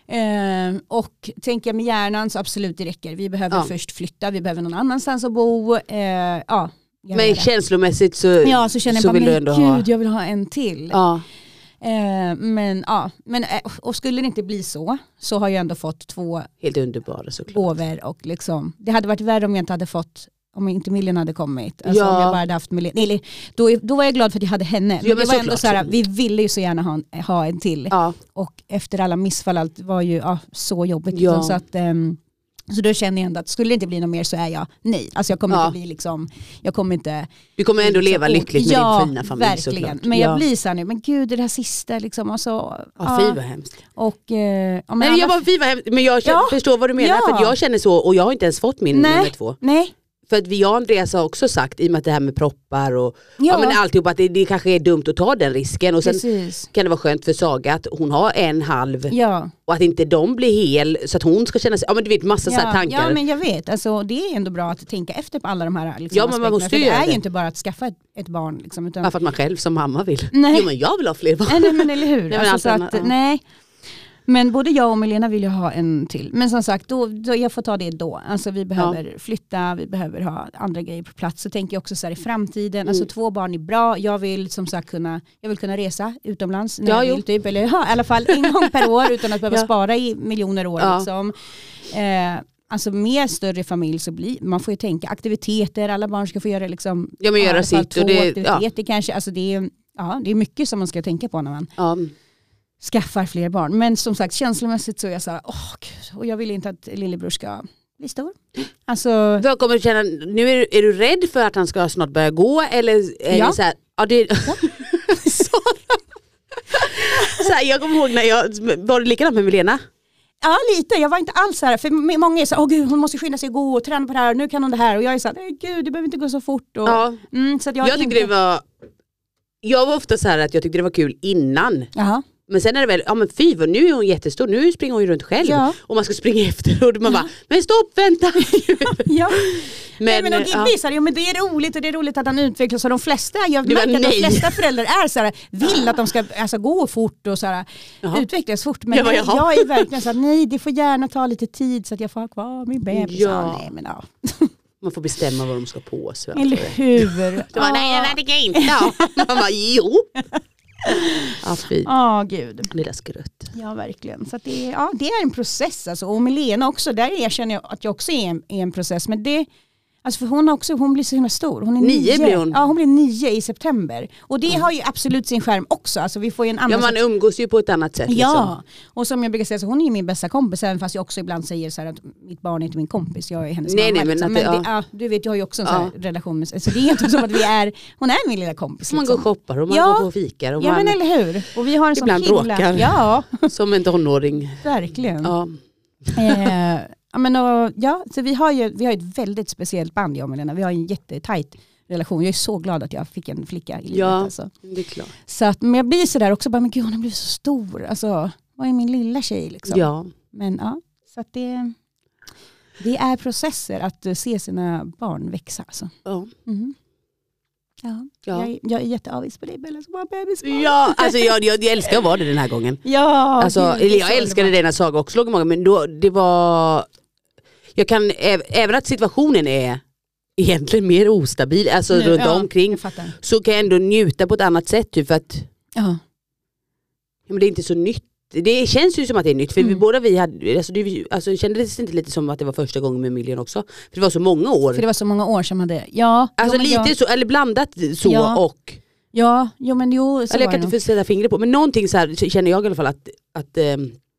Uh, och tänker jag med hjärnan så absolut det räcker. Vi behöver ja. först flytta, vi behöver någon annanstans att bo. Uh, ja, men känslomässigt så, ja, så känner jag så bara, vill men du ändå gud, ha. jag vill ha en till. Ja. Uh, men ja, men, uh, och skulle det inte bli så så har jag ändå fått två helt underbara såklart. Over och liksom, det hade varit värre om jag inte hade fått om inte Millen hade kommit. Alltså ja. om jag bara hade haft Millen. Eller, då, då var jag glad för att jag hade henne. Men ja, men det var ändå så här, vi ville ju så gärna ha en, ha en till. Ja. Och efter alla missfall, allt var ju ja, så jobbigt. Ja. Liksom, så, att, um, så då känner jag ändå att skulle det inte bli något mer så är jag nej. Alltså jag kommer ja. inte bli liksom, jag kommer inte... Du kommer ändå leva så, lyckligt med ja, din fina familj verkligen. Såklart. Men jag ja. blir så här nu, men gud det här sista liksom. Och så, ja, ja. fy vad hemskt. Och, eh, ja, men nej, alla... jag bara, fy vad hemskt. Men jag känner, ja. förstår vad du menar. Ja. För jag känner så, och jag har inte ens fått min nej. nummer två. Nej. För att vi och Andreas har också sagt, i och med att det här med proppar och ja. Ja, men alltihop, att det, det kanske är dumt att ta den risken. Och sen Precis. kan det vara skönt för Saga att hon har en halv ja. och att inte de blir hel så att hon ska känna sig, ja men du vet massa ja. så här tankar. Ja men jag vet, alltså, det är ändå bra att tänka efter på alla de här liksom, ja, men man måste för det är det. ju inte bara att skaffa ett, ett barn. Liksom, utan... ja, för att man själv som mamma vill. Nej. Jo men jag vill ha fler barn. Nej men eller hur. nej, alltså, men så att, ja. nej. Men både jag och Milena vill ju ha en till. Men som sagt, då, då, jag får ta det då. Alltså vi behöver ja. flytta, vi behöver ha andra grejer på plats. Så tänker jag också så här i framtiden. Mm. Alltså två barn är bra. Jag vill som sagt kunna, jag vill kunna resa utomlands. När ja, jag vill, typ, eller ja, i alla fall en gång per år utan att behöva ja. spara i miljoner år. Ja. Liksom. Eh, alltså med större familj så blir, man får ju tänka aktiviteter. Alla barn ska få göra liksom, ja, men göra ja, sitt. två och det, aktiviteter ja. kanske. Alltså det är, ja, det är mycket som man ska tänka på när man... Ja. skaffar fler barn. Men som sagt, känslomässigt så är jag så här, åh gud, och jag vill inte att lillebror ska bli stor. Alltså... Jag kommer känna, nu är, är du rädd för att han ska snart börja gå? Eller är ja. det så här, ja det... Ja. så här, jag kommer ihåg när jag, var det likadant med Milena? Ja, lite. Jag var inte alls så här. För många är så här, åh gud, hon måste skynda sig och gå och träna på det här. Och nu kan hon det här. Och jag är så här, nej gud, det behöver inte gå så fort. Och, ja. mm, så att jag jag tyckte inte... det var... Jag var ofta så här att jag tyckte det var kul innan. Jaha. Men sen är det väl, ja men fy, nu är hon jättestor, nu springer hon ju runt själv. Ja. Och man ska springa efter och man bara, men stopp, vänta. ja. Men, nej, men, och ja. visar, jo, men det är roligt och det är roligt att han utvecklas. Och de flesta, jag märker att de flesta föräldrar är så här, vill att de ska alltså, gå fort och så här, utvecklas fort. Men nej, jag är verkligen så här, nej det får gärna ta lite tid så att jag får ha kvar min bebis. Ja. Nej, men, ja. Man får bestämma vad de ska på sig. Eller hur? Det var, nej, nej, det kan inte. Ja. Man bara, jo. Ja, fy. Ja, gud. Lilla skrutt. Ja, verkligen. Så att det, ja, det är en process. Alltså. Och med Lena också, där erkänner jag att jag också är en, är en process. Men det, alltså för hon, också, hon blir så himla stor. Hon är nio, nio. Blir hon. Ja, hon blir nio i september. Och det mm. har ju absolut sin skärm också. Alltså vi får ju en annan ja, man umgås ju på ett annat sätt. Liksom. Ja, och som jag brukar säga så hon är ju min bästa kompis. Även fast jag också ibland säger så här att mitt barn är inte min kompis. Jag är hennes nej, mamma. Nej, men liksom. det, men ja. det, ja, du vet, jag har ju också en ja. sån här relation med, så det är inte som att vi är, hon är min lilla kompis. Man liksom. går och shoppar och man ja. går på fikar. Och ja, man men eller hur? Och vi har en sån himla... Bråkar. Ja. Som en tonåring. Verkligen. Ja. eh, ja, men och, ja, så vi har ju vi har ett väldigt speciellt band, jag och Milena. Vi har en jättetajt relation. Jag är så glad att jag fick en flicka i livet. Ja, alltså. det är klart. Så att, men jag blir så där också, bara, men gud, hon har blivit så stor. Alltså, vad är min lilla tjej liksom? Ja. Men ja, så att det, det är processer att se sina barn växa. Alltså. Ja. Mm. Ja, ja. Jag, jag är jätteavis på dig, Bella, som har bebis. Ja, alltså jag, jag, jag älskar att vara det den här gången. Ja, alltså, det, jag älskade det när Saga också låg i magen, men då, det var... Jag kan, även att situationen är egentligen mer ostabil, alltså nu, runt ja, omkring, så kan jag ändå njuta på ett annat sätt typ, för att ja. Ja, men det är inte så nytt. Det känns ju som att det är nytt, för mm. vi båda vi hade, alltså det alltså, kändes det inte lite som att det var första gången med Million också, för det var så många år. För det var så många år som hade, ja. Alltså jo, lite jag... så, eller blandat så ja. och ja, jo men jo så eller jag kan inte sätta fingret på, men någonting så här känner jag i alla fall att, att eh,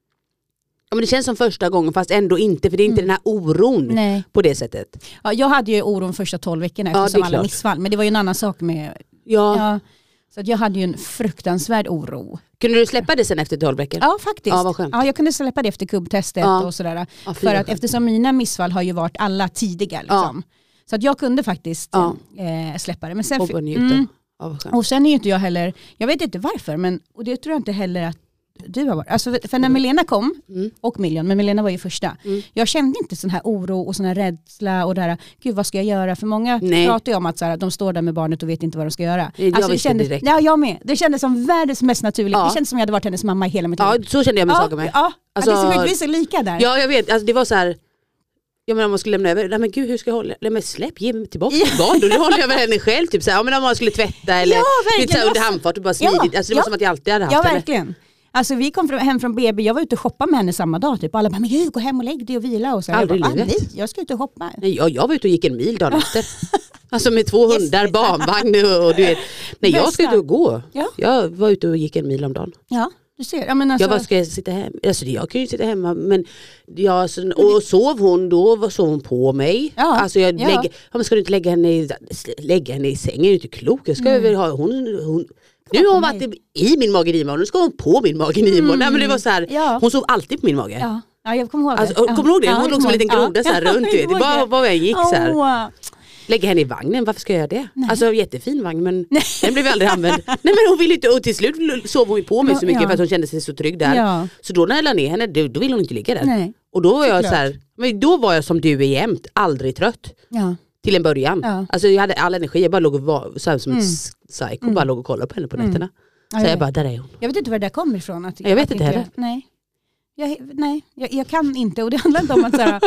ja, men det känns som första gången, fast ändå inte, för det är inte mm. den här oron Nej. På det sättet. Ja, jag hade ju oron första tolv veckorna eftersom ja, alla missfall, men det var ju en annan sak med ja. Ja, så att jag hade ju en fruktansvärd oro. Kunde du släppa det sen efter tolv veckor? Ja, faktiskt. Ja, vad skönt. Ja, jag kunde släppa det efter kubbtestet ja. Och sådär. Ja, för att eftersom mina missfall har ju varit alla tidiga liksom. Ja. Så att jag kunde faktiskt ja. eh, släppa det. Men sen, och, mm, ja, och sen är ju inte jag heller, jag vet inte varför, men och det tror jag inte heller att du har varit. Alltså, för när Milena kom, mm. och Million, men Milena var ju första. Mm. Jag kände inte sån här oro och sån här rädsla och det här, gud vad ska jag göra? För många Nej. Pratar ju om att så här, de står där med barnet och vet inte vad de ska göra. Jag alltså, det kändes, direkt. Ja, jag med. Det kändes som världens mest naturligt. Ja. Det kändes som jag hade varit hennes mamma i hela mitt liv. Ja, så kände jag med ja, saker med. Ja, alltså, ja det är så, vi är så lika där. Ja, jag vet. Alltså, det var så här... Jag menar om man skulle lämna över, nej men gud hur ska jag hålla, nej men släpp, ge mig tillbaka till barn då, då håller jag över henne själv typ såhär, ja men om man skulle tvätta eller ja, lite såhär under handfart och bara smidigt, ja, alltså det var ja. Som att jag alltid hade haft ja, det. Ja verkligen. Alltså vi kom hem från B B, jag var ute och shoppa med henne samma dag typ, alla bara, men gud gå hem och lägg dig och vila och så. Aldrig jag bara, livet. Nej, jag ska ut och shoppa. Nej, jag, jag var ute och gick en mil dagen efter. Alltså med två hundar, yes, barnvagn och, och du vet, nej jag ska ut och gå. Ja. Jag var ute och gick en mil om dagen. Ja. Du ser, jag, menar, jag bara, ska jag sitta hemma? Alltså jag kan ju sitta hemma, men jag, och sov hon då, sov hon på mig. Ja, alltså jag ja. lägger, ja, men ska du inte lägga henne i, lägga henne i sängen, är du inte klok? Jag ska mm. väl ha, hon, hon nu har hon varit i min mage i nu ska hon på min mage i mm. Nej men det var så här, ja. Hon sov alltid på min mage. Ja, ja jag kommer ihåg det. Alltså, kommer du ihåg det? Hon ja, låg som en liten groda ja. Så här runt, vet. Bara var jag gick så här. Oh. Lägga henne i vagnen, varför ska jag göra det? Nej. Alltså jättefin vagn, men Nej. Den blev aldrig använd. Nej men hon ville inte, och till slut sov hon ju på mig så mycket ja. För att hon kände sig så trygg där. Ja. Så då när jag la ner henne, då, då ville hon inte ligga där. Nej. Och då var jag så här, men då var jag som du är jämt, aldrig trött. Ja. Till en början. Ja. Alltså jag hade all energi, jag bara låg och var så här, som mm. en psycho, mm. bara låg och kollade på henne på nätterna. Mm. Så jag bara, där är hon. Jag vet inte var det där kommer ifrån. Att, jag vet inte heller. Nej, jag, nej jag, jag kan inte, och det handlar inte om att så här,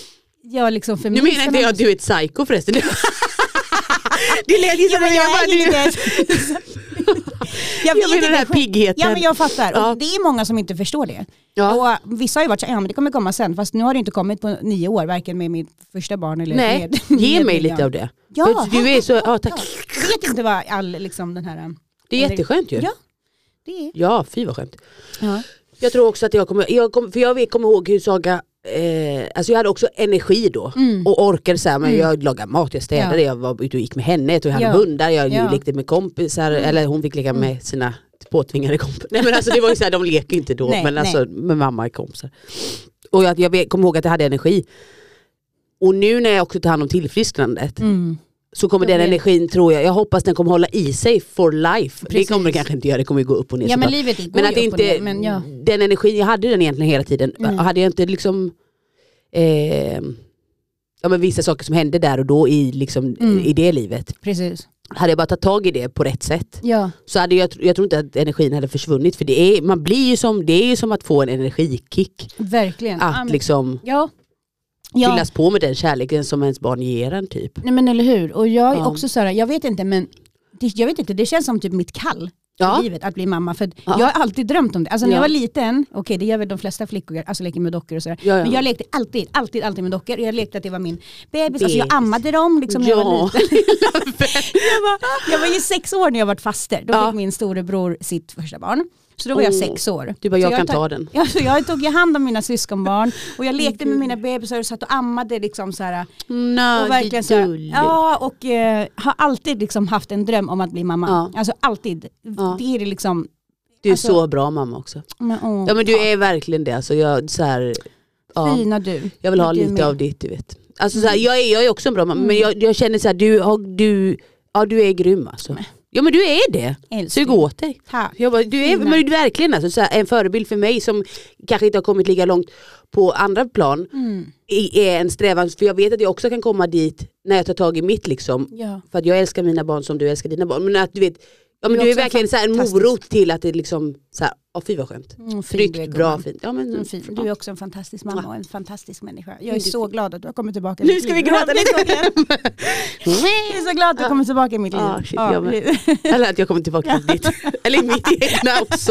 jag liksom för nu menar inte jag att du är ett psycho förresten. Det lät ju som jag, jag bara du. Jag, jag menar den här piggheten. Ja men jag fattar. Ja. Och det är många som inte förstår det. Ja. Och vissa har ju varit så ja men det kommer komma sen. Fast nu har det inte kommit på nio år. Varken med mitt första barn eller Nej, med. Ge med mig lite av det. Ja. För du är så, ja tack. Jag vet inte vad all liksom den här. Det är jätteskönt ju. Ja. Det är. Ja, fy vad skönt. Ja. Jag tror också att jag kommer, jag kommer för jag vet, kommer ihåg hur Saga Eh, alltså jag hade också energi då mm. och orkade så här, men mm. jag lagade mat, jag städade, ja. Jag var ute och gick med henne, jag tog hand om ja. Hundar, jag ja. lekte med kompisar mm. eller hon fick leka mm. med sina påtvingade kompisar. Nej men alltså det var ju så här, de leker inte då nej, men nej. Alltså med mamma och kompisar. Och jag, jag kommer ihåg att jag hade energi. Och nu när jag också tar hand om tillfrisknandet mm. så kommer den energin, tror jag, jag hoppas den kommer hålla i sig for life. Precis. Det kommer det kanske inte göra, det kommer gå upp och ner. Ja, men livet går men att ju inte, upp och ner, men ja. Den energin, jag hade den egentligen hela tiden. Mm. Hade jag inte liksom eh, ja, men vissa saker som hände där och då i, liksom, mm. i det livet. Precis. Hade jag bara tagit tag i det på rätt sätt ja. Så hade jag, jag tror inte att energin hade försvunnit. För det är, man blir ju som, det är ju som att få en energikick. Verkligen. Att Amen. liksom... Ja. Ja. Fyllas på med den kärleken som ens barn ger en typ. Nej men eller hur. Och jag är ja. också så här, jag vet inte men det, jag vet inte, det känns som typ mitt kall ja. i livet att bli mamma. För ja. jag har alltid drömt om det. Alltså när ja. jag var liten, okej okay, det gör väl de flesta flickor, alltså leker med dockor och sådär. Ja, ja. Men jag lekte alltid, alltid, alltid med dockor. Jag lekte att det var min bebis. Alltså jag ammade dem liksom när ja. jag var liten. jag, var, jag var ju sex år när jag var faster. Då ja. fick min storebror sitt första barn. Så då var jag oh. sex år. Du bara, jag, jag kan tog, ta den. Ja, så jag tog ju hand om mina syskonbarn. Och jag lekte med mina bebisar och satt och ammade liksom så här. No, och verkligen så här, ja, och eh, har alltid liksom haft en dröm om att bli mamma. Ja. Alltså alltid. Ja. Det är liksom... Du är alltså, så bra mamma också. Men, oh, ja men du är verkligen det. Alltså, jag, så här, ja, fina du. Jag vill ha du lite med. av ditt, du vet. Alltså, så här, jag, är, jag är också en bra mamma. Mm. Men jag, jag känner så här, du, du, ja, du är grym alltså. Nej. Ja men du är det. Älskling. Sug åt dig. Jag bara, du är men du är verkligen alltså, så här, en förebild för mig som kanske inte har kommit lika långt på andra plan. Mm. Är en strävan, för jag vet att jag också kan komma dit när jag tar tag i mitt liksom. Ja. För att jag älskar mina barn som du älskar dina barn. Men att du vet, Ja, men du är, du är verkligen så här en morot till att det liksom så här, åh fy vad skönt. Mm, Tryggt, bra, fint. Ja, men, mm, fin. Du är också en fantastisk mamma och en fantastisk människa. Jag är så glad att du har kommit tillbaka. Nu ska vi gråta lite. Jag är så glad att du har kommit tillbaka i mitt liv. Ah, shit, ja, men, eller att jag kommer tillbaka i ditt. Eller i mitt egna också.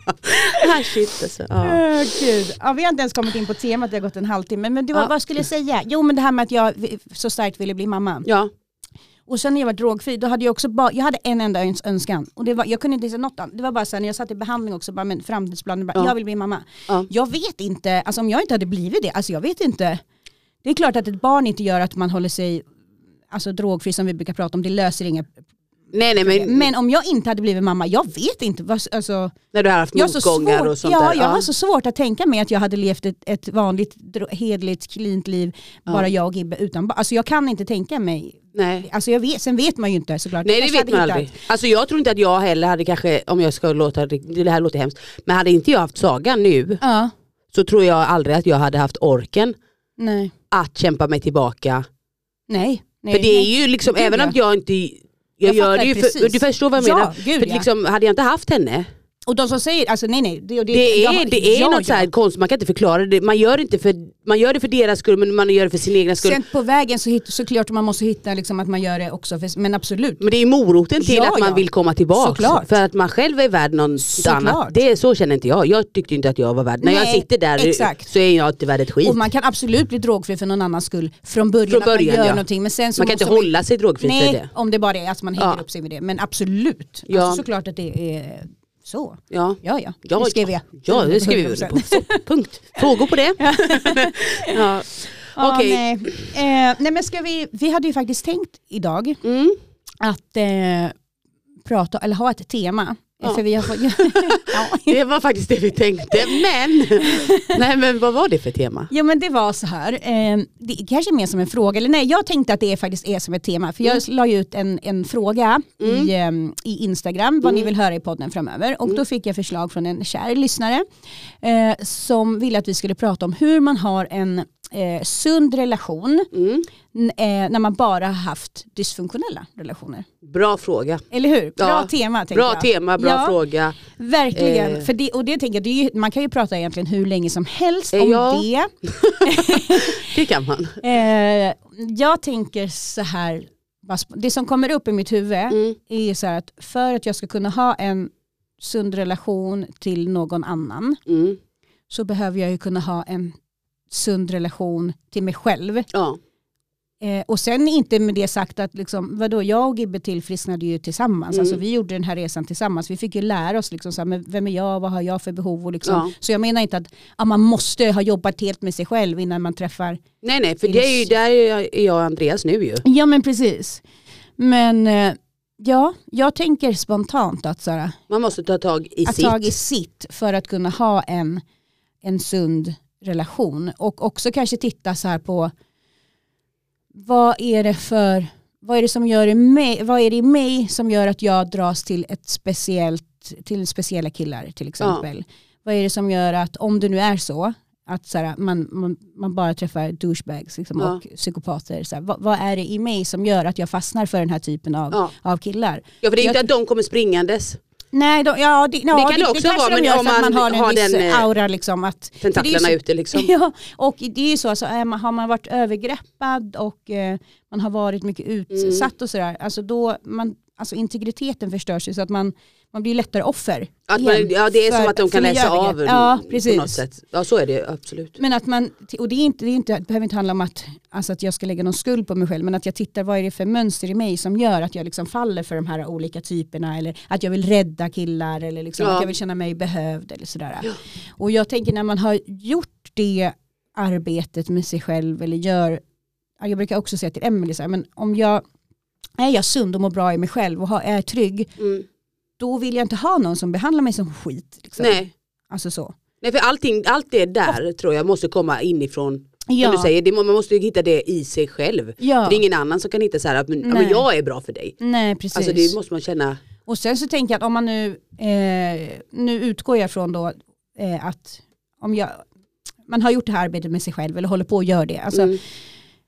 ah, shit, alltså. ah. Oh, Gud. Ja, vi har inte ens kommit in på temat, det har gått en halvtimme. Men det var, ah. vad skulle jag säga? Jo, men det här med att jag så starkt ville bli mamma. Ja. Och sen när jag var drogfri, då hade jag också bara, jag hade en enda önskan. Och det var, jag kunde inte säga något annat. Det var bara så här, när jag satt i behandling också, bara med framtidsplanen, bara, ja. jag vill bli mamma. Ja. Jag vet inte, alltså om jag inte hade blivit det, alltså jag vet inte. Det är klart att ett barn inte gör att man håller sig alltså drogfri som vi brukar prata om, det löser inga nej, nej, men, men om jag inte hade blivit mamma, jag vet inte. Vad, alltså, när du har haft motgångar och sånt ja, där. Ja, jag ja. har så svårt att tänka mig att jag hade levt ett, ett vanligt, hedligt, klint liv, ja. bara jag och Gibbe utan. Alltså jag kan inte tänka mig. Nej. Alltså jag vet, sen vet man ju inte såklart. Nej, det vet man aldrig. Alltså jag tror inte att jag heller hade kanske, om jag ska låta, det här låter hemskt, men hade inte jag haft Sagan nu, ja. så tror jag aldrig att jag hade haft orken nej. att kämpa mig tillbaka. Nej. nej för det är nej. ju liksom, Gud, även ja. att jag inte, jag, jag gör det ju för, du förstår vad jag ja, menar. Gud, för ja. liksom, hade jag inte haft henne. Och de som säger, alltså nej nej. Det, det, det är, jag, det är ja, något så här ja. konst, man kan inte förklara det. Man gör, inte för, man gör det för deras skull, men man gör det för sin egna skull. Sen på vägen så, hit, så klart man måste hitta liksom, att man gör det också, för, men absolut. Men det är moroten till ja, att man ja. vill komma tillbaka. Såklart. För att man själv är värd något Såklart. annat. Det är, så känner inte jag. Jag tyckte inte att jag var värd. När nej, jag sitter där exakt. så är jag inte värd ett skit. Och man kan absolut bli drogfri för någon annans skull från början, från början att man gör ja. någonting. Men sen så man kan inte man, hålla sig drogfri nej, för det. om det bara är att man hänger ja. upp sig med det. Men absolut. Ja. Alltså, såklart att det är så. Ja, ja, ja. ja det skrev jag. Ja, det skrev vi på. Punkt. Frågor på det? ja. Ja, Okej. nej. Eh, nej men ska vi, vi hade ju faktiskt tänkt idag mm. att eh, prata, eller ha ett tema. Ja. För vi har fått, ja. Det var faktiskt det vi tänkte, men nej, men vad var det för tema? Ja men det var så här, eh, det är kanske mer som en fråga, eller nej jag tänkte att det faktiskt är som ett tema, för jag mm. la ut en, en fråga mm. i, eh, i Instagram, vad mm. ni vill höra i podden framöver, och mm. då fick jag förslag från en kär lyssnare eh, som ville att vi skulle prata om hur man har en eh, sund relation mm. n- eh, när man bara har haft dysfunktionella relationer. Bra fråga. Eller hur? Bra ja. tema. Bra jag. tema, bra ja, fråga. Verkligen. Eh. För det, och det tänker jag, det är ju, man kan ju prata egentligen hur länge som helst om ja. det. Det kan man. Eh, jag tänker så här, det som kommer upp i mitt huvud mm. är så här att för att jag ska kunna ha en sund relation till någon annan mm. så behöver jag ju kunna ha en sund relation till mig själv. Ja. Eh, och sen inte med det sagt att liksom, vadå, jag och Gibbe tillfrisknade ju tillsammans. Mm. Alltså vi gjorde den här resan tillsammans. Vi fick ju lära oss liksom, så här, men vem är jag, vad har jag för behov och liksom. Ja. Så jag menar inte att ja, man måste ha jobbat helt med sig själv innan man träffar. Nej nej, för det är ju, där är jag och Andreas nu ju. Ja men precis. Men eh, ja, jag tänker spontant att så här, man måste ta tag i att sitt. tag i sitt för att kunna ha en, en sund relation. Och också kanske titta så här på vad är det för vad är det som gör i mig, vad är det i mig som gör att jag dras till ett speciellt till speciella killar till exempel. Ja. Vad är det som gör att om det nu är så att så här, man, man, man bara träffar douchebags liksom, ja. och psykopater. Så här, vad, vad är det i mig som gör att jag fastnar för den här typen av, ja. av killar? Ja, för det är jag, inte att de kommer springandes. Nej, de, ja, det, ja, det kan det, det också det vara, de men om man, man har en har viss den aura liksom att tentaklarna så, ute liksom. Ja, och det är ju så, alltså, har man varit övergreppad och eh, man har varit mycket utsatt mm. och sådär, alltså då man, alltså integriteten förstörs ju så att man man blir lättare offer. Att man, ja, det är för, som att de kan läsa av ja, precis. på något sätt. Ja, så är det absolut. Men att man, och det, är inte, det, är inte, det behöver inte handla om att, alltså att jag ska lägga någon skuld på mig själv, men att jag tittar vad är det för mönster i mig som gör att jag liksom faller för de här olika typerna, eller att jag vill rädda killar, eller liksom ja. att jag vill känna mig behövd eller sådär. Ja. Och jag tänker när man har gjort det arbetet med sig själv, eller gör, jag brukar också säga till Emily så här, men om jag är jag sund och mår bra i mig själv och har, är trygg, mm. då vill jag inte ha någon som behandlar mig som skit. Liksom. Nej. Alltså så. Nej, för allting, allt det där oh. tror jag måste komma inifrån. Ja. Som du säger, det, man måste ju hitta det i sig själv. Ja. För det är ingen annan som kan hitta så här att men, ja, men jag är bra för dig. Nej, precis. Alltså det måste man känna. Och sen så tänker jag att om man nu, eh, nu utgår jag från då eh, att om jag, man har gjort det här arbetet med sig själv eller håller på att göra det. Alltså, mm.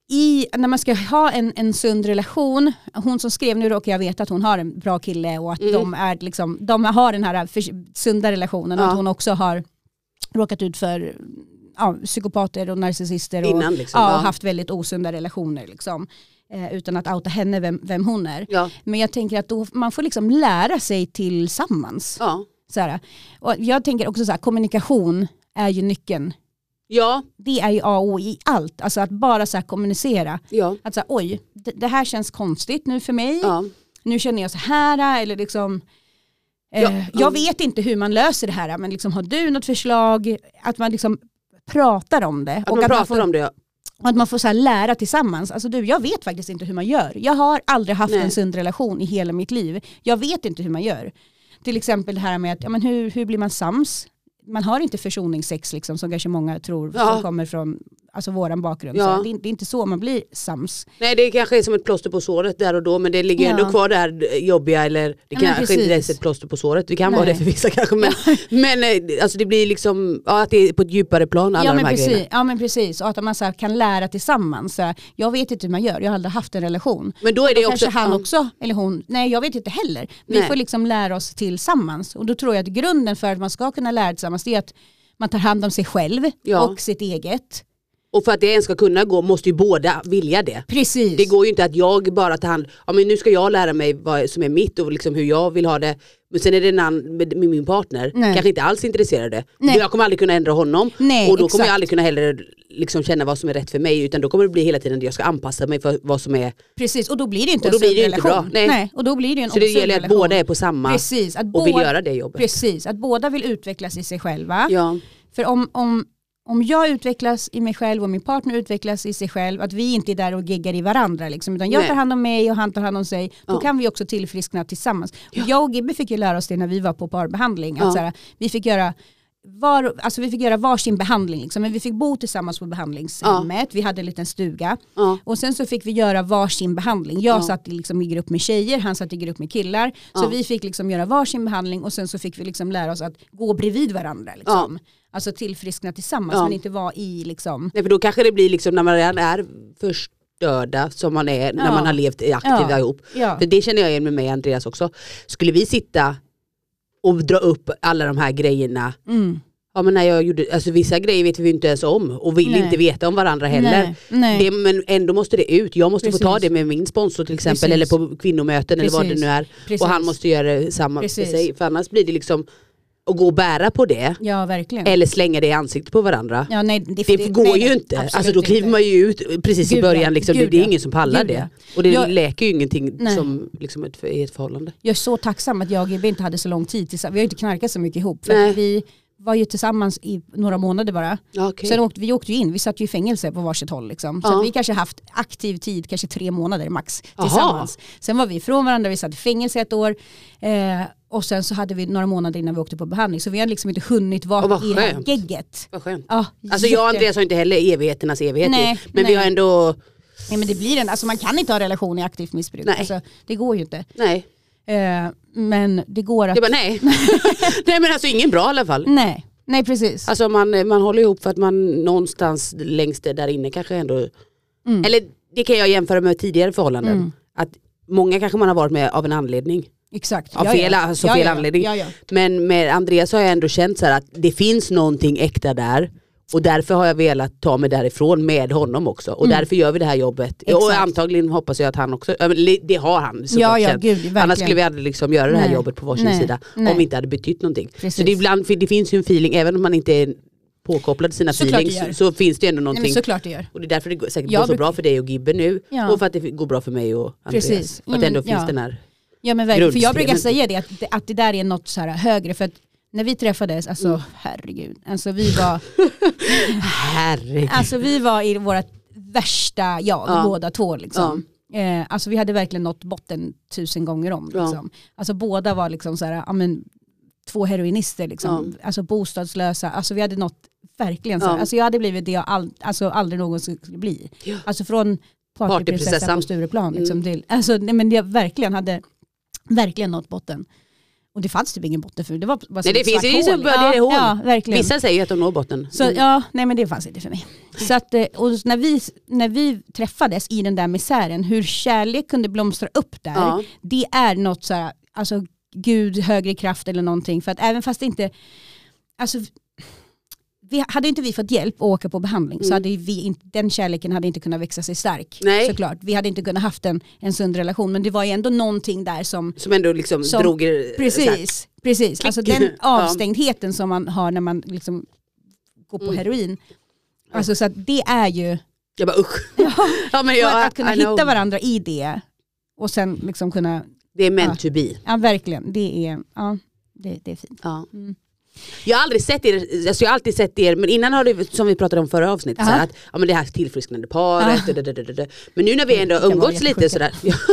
i, när man ska ha en, en sund relation, hon som skrev, nu råkar jag veta att hon har en bra kille och att mm. de, är liksom, de har den här för, sunda relationen och ja. att hon också har råkat ut för ja, psykopater och narcissister och, Innan, liksom, ja, ja. och haft väldigt osunda relationer liksom. Eh, utan att outa henne vem, vem hon är. Ja. Men jag tänker att då, man får liksom lära sig tillsammans. Ja. Så här. Och jag tänker också så här, kommunikation är ju nyckeln. Ja. Det är ju A och O i allt. Alltså att bara så här kommunicera. Ja. Att så här, oj, det, det här känns konstigt nu för mig. Ja. Nu känner jag så här. Eller liksom, eh, ja. jag vet inte hur man löser det här. Men liksom, har du något förslag? Att man liksom pratar om det. Att och man att pratar man får, om det, ja. att man får så här lära tillsammans. Alltså du, jag vet faktiskt inte hur man gör. Jag har aldrig haft Nej. en sund relation i hela mitt liv. Jag vet inte hur man gör. Till exempel det här med att, ja, men hur, hur blir man sams? Man har inte försoningssex liksom, som kanske många tror ja. som kommer från alltså, våran bakgrund. Ja. Så det, är, det är inte så man blir sams. Nej, det kanske är som ett plåster på såret där och då, men det ligger Ja. ändå kvar det här jobbiga, eller det Ja, kanske inte är ett plåster på såret. Det kan Nej. vara det för vissa kanske, men, men alltså det blir liksom, ja, att det är på ett djupare plan alla Ja de men, här precis. grejerna. ja men precis, och att man så här, kan lära tillsammans. Så här, jag vet inte hur man gör, jag har aldrig haft en relation. Men då är det då också, kanske han ja. också, eller hon, nej jag vet inte heller. Vi Nej. får liksom lära oss tillsammans. Och då tror jag att grunden för att man ska kunna lära tillsammans är att man tar hand om sig själv Ja. och sitt eget. Och för att det ens ska kunna gå måste ju båda vilja det. Precis. Det går ju inte att jag bara tar hand, ja men nu ska jag lära mig vad som är mitt och liksom hur jag vill ha det. Men sen är det en annan med, med min partner, Nej. kanske inte alls intresserad av det. Nej. Jag kommer aldrig kunna ändra honom. Nej, och då kommer exakt. jag aldrig kunna heller liksom känna vad som är rätt för mig, utan då kommer det bli hela tiden att jag ska anpassa mig för vad som är. Precis, och då blir det inte Och då en blir sund det inte relation. bra. Nej. Nej, och då blir det en Så det osund gäller att relation. båda är på samma Precis, att och båda, vill göra det jobbet. Precis, att båda vill utvecklas i sig själva. Ja. För om, om, om jag utvecklas i mig själv och min partner utvecklas i sig själv, att vi inte är där och geggar i varandra liksom, utan jag Nej. tar hand om mig och han tar hand om sig, då Ja. kan vi också tillfriskna tillsammans. Ja. Och jag och Gibbe fick ju lära oss det när vi var på parbehandling, att Ja. så här, vi fick göra Var, alltså vi fick göra varsin behandling liksom. Men vi fick bo tillsammans på behandlingshemmet. Ja. Vi hade en liten stuga. Ja. Och sen så fick vi göra varsin behandling. Jag Ja. satt liksom i grupp med tjejer, han satt i grupp med killar. Så Ja. vi fick liksom göra varsin behandling. Och sen så fick vi liksom lära oss att gå bredvid varandra. Liksom. Ja. Alltså tillfriskna tillsammans, Ja. men inte vara i liksom... Nej, för då kanske det blir liksom när man redan är förstörda som man är när Ja. man har levt aktivt Ja. ihop. Ja. För det känner jag igen med mig och Andreas också. Skulle vi sitta och dra upp alla de här grejerna. Mm. Ja, men när jag gjorde, alltså vissa grejer vet vi inte ens om och vill Nej. inte veta om varandra heller. Nej. Nej. Det, men ändå måste det ut. Jag måste Precis. få ta det med min sponsor till exempel. Precis. Eller på kvinnomöten Precis. eller vad det nu är. Precis. Och han måste göra samma för Precis. sig. För annars blir det liksom att gå och bära på det. Ja, verkligen. Eller slänga det i ansiktet på varandra. Ja, nej, det, Det, det går nej, ju inte. absolut Alltså då kliver inte. man ju ut precis Gud, i början. Liksom. Gud, det, det är ja. ingen som pallar Gud, det. ja. Och det Jag- läker ju ingenting Nej. som liksom ett, i ett förhållande. Jag är så tacksam att jag och Gibbe inte hade så lång tid tillsammans. Vi har ju inte knarkat så mycket ihop. För Nej. att vi var ju tillsammans i några månader bara. Ja, okay. Sen åkte vi åkte ju in, vi satt ju i fängelse på varsitt håll. Liksom. Så Ja. att vi kanske haft aktiv tid, kanske tre månader max Aha. tillsammans. Sen var vi ifrån varandra, vi satt i fängelse ett år. Eh, och sen så hade vi några månader innan vi åkte på behandling. Så vi hade liksom inte hunnit Åh, vara vad i det här skönt. gegget. Vad skönt. Ja, Alltså jag och jätte- Andreas har inte heller evigheternas evighet. Nej, men nej. vi har ändå... Nej, men det blir en, alltså man kan inte ha relation i aktivt missbruk. Nej. Alltså, det går ju inte. Nej. Eh, men det går att... Jag bara nej. Nej men alltså ingen bra i alla fall. Nej, nej precis. Alltså man, man håller ihop för att man någonstans längst där inne kanske ändå... Mm. Eller det kan jag jämföra med tidigare förhållanden. Mm. Att många kanske man har varit med av en anledning. Exakt. Av Ja, fel, ja. alltså Ja, fel ja. anledning. Ja, ja. Men med Andreas har jag ändå känt så här att det finns någonting äkta där. Och därför har jag velat ta mig därifrån med honom också. Och Mm. därför gör vi det här jobbet. Exakt. Och antagligen hoppas jag att han också, ja, men det har han såklart Ja, ja, känt. gud, verkligen. Annars skulle vi aldrig liksom göra det här Nej. jobbet på varsin Nej. sida. Nej. Om vi inte hade betytt någonting. Precis. Så det, är ibland, för det finns ju en feeling, även om man inte är påkopplad till sina Såklart feelings, det gör. så finns det ändå Nej, någonting. men såklart det gör. Och det är därför det går, säkert Jag går så brukar- bra för dig och Gibbe nu. Ja. Och för att det går bra för mig och Andreas. Precis. För att det ändå Mm, ja. finns den här... Ja men verkligen, för jag brukar Grundstenen. säga det att, det att det där är något så här högre, för att när vi träffades, alltså Mm. herregud, alltså vi var, Herregud. alltså vi var i vårt värsta jag, Ja. båda två liksom. Eh, alltså vi hade verkligen nått botten tusen gånger om. Ja. Liksom. Alltså båda var liksom så här, ja, men, två heroinister liksom. Alltså bostadslösa, alltså vi hade nått verkligen så här. Ja. Alltså jag hade blivit det jag all, alltså aldrig någonsin skulle bli. Ja. Alltså från partyprinsessan Partyprinsessan. på Stureplan liksom, Mm. till, alltså nej, men jag verkligen hade verkligen nått botten. Och det fanns typ ingen botten för det var bara nej, det finns det så ja, det är hål. Ja, verkligen. Vissa säger att de når botten. Så mm. ja, nej men det fanns inte för mig. Så att, och när vi, när vi träffades i den där misären, hur kärlek kunde blomstra upp där, ja. Det är något så här, alltså Gud, högre kraft eller någonting. För att även fast det inte, alltså vi, hade inte vi fått hjälp att åka på behandling mm. så hade vi inte, den kärleken hade inte kunnat växa sig stark. Nej. Såklart. Vi hade inte kunnat haft en, en sund relation. Men det var ju ändå någonting där som... Som ändå liksom som, drog er... Precis, precis. Alltså den avstängdheten som man har när man liksom går på mm. heroin. Alltså så att det är ju... Jag bara usch. Ja, ja, men jag, att kunna hitta varandra i det. Och sen liksom kunna... Det är meant ja. to be. Ja, verkligen. Det är, ja, det, det är fint. Ja. Mm. Jag har aldrig sett er, alltså jag har alltid sett er, men innan har det, som vi pratade om förra avsnittet, så här, att ja, men det här tillfrisknande paret, uh. da, da, da, da. Men nu när vi ändå umgåtts lite sådär,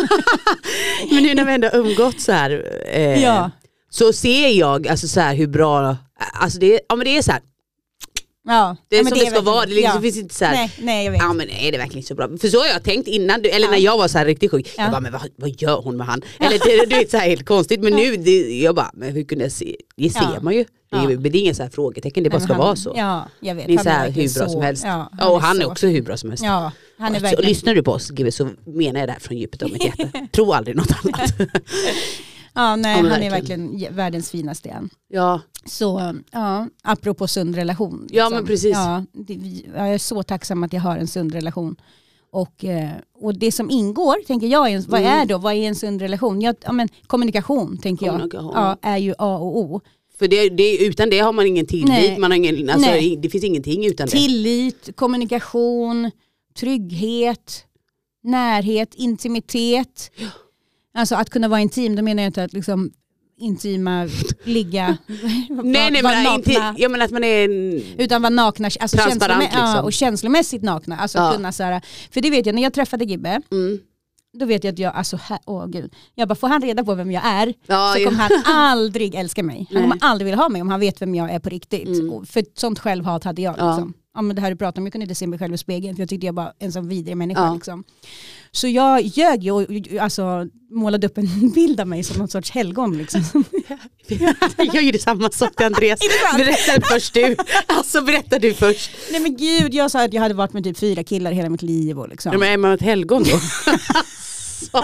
men nu när vi ändå umgåtts så här, eh, ja. Så ser jag alltså så här hur bra, alltså det, ja, men det är så här. Ja, det är ja, som det, det ska verkligen, vara. Det liksom ja. Finns inte så här, nej, nej, jag vet. Ja, men är det verkligen så bra? För så har jag tänkt innan, du, eller ja. När jag var så här riktigt sjuk. Ja. Jag bara, men vad, vad gör hon med han? Ja. Eller det, det är så här helt konstigt. Men ja. Nu, det, jag bara, men hur kunde jag se? Det ser ja. Man ju. Det är, ja. Det är inga så här frågetecken, det bara ska han, vara så. Ja, jag vet. Det är så här hur bra så, som helst. Ja, han och han är, är också hur bra som helst. Ja, han är och, verkligen... och lyssnar du på oss, G V, så menar jag det här från djupet av mitt hjärta. Tro aldrig något annat. Ja, nej, ja, han verkligen. är verkligen världens finaste än. Ja. Så, ja, apropå sund relation. Liksom. Ja, men precis. Ja, det, jag är så tacksam att jag har en sund relation. Och, och det som ingår, tänker jag, är, vad är då? Vad är en sund relation? Jag, ja, men, kommunikation, tänker kommunikation. jag, ja, är ju A och O. För det, det, utan det har man ingen tillit, man har ingen, alltså, det finns ingenting utan det. Tillit, kommunikation, trygghet, närhet, intimitet. Ja. Alltså att kunna vara intim, då menar jag inte att liksom intima ligga nej, nej, men inte, jag menar att man är en utan vara nakna, alltså transparent liksom. Ja, och känslomässigt nakna, alltså ja. Kunna så här, för det vet jag när jag träffade Gibbe. Mm. Då vet jag att jag, alltså, här, åh gud. Jag bara, får han reda på vem jag är, ja, så kommer ja. han aldrig älska mig. Han kommer aldrig vilja ha mig om han vet vem jag är på riktigt. Mm. För sånt självhat hade jag. Ja. Liksom. Ja, men det här du pratar om, jag kunde inte se mig själv i spegeln. För jag tyckte jag var en sån vidrig människa. Ja. Liksom. Så jag ljög ju och alltså, målade upp en bild av mig som någon sorts helgon. Liksom. Jag gjorde samma sak till Andreas. Berätta först du. Alltså berätta du först. Nej men gud, jag sa att jag hade varit med typ fyra killar hela mitt liv. Och liksom. Ja, men är man ett helgon då? Ja,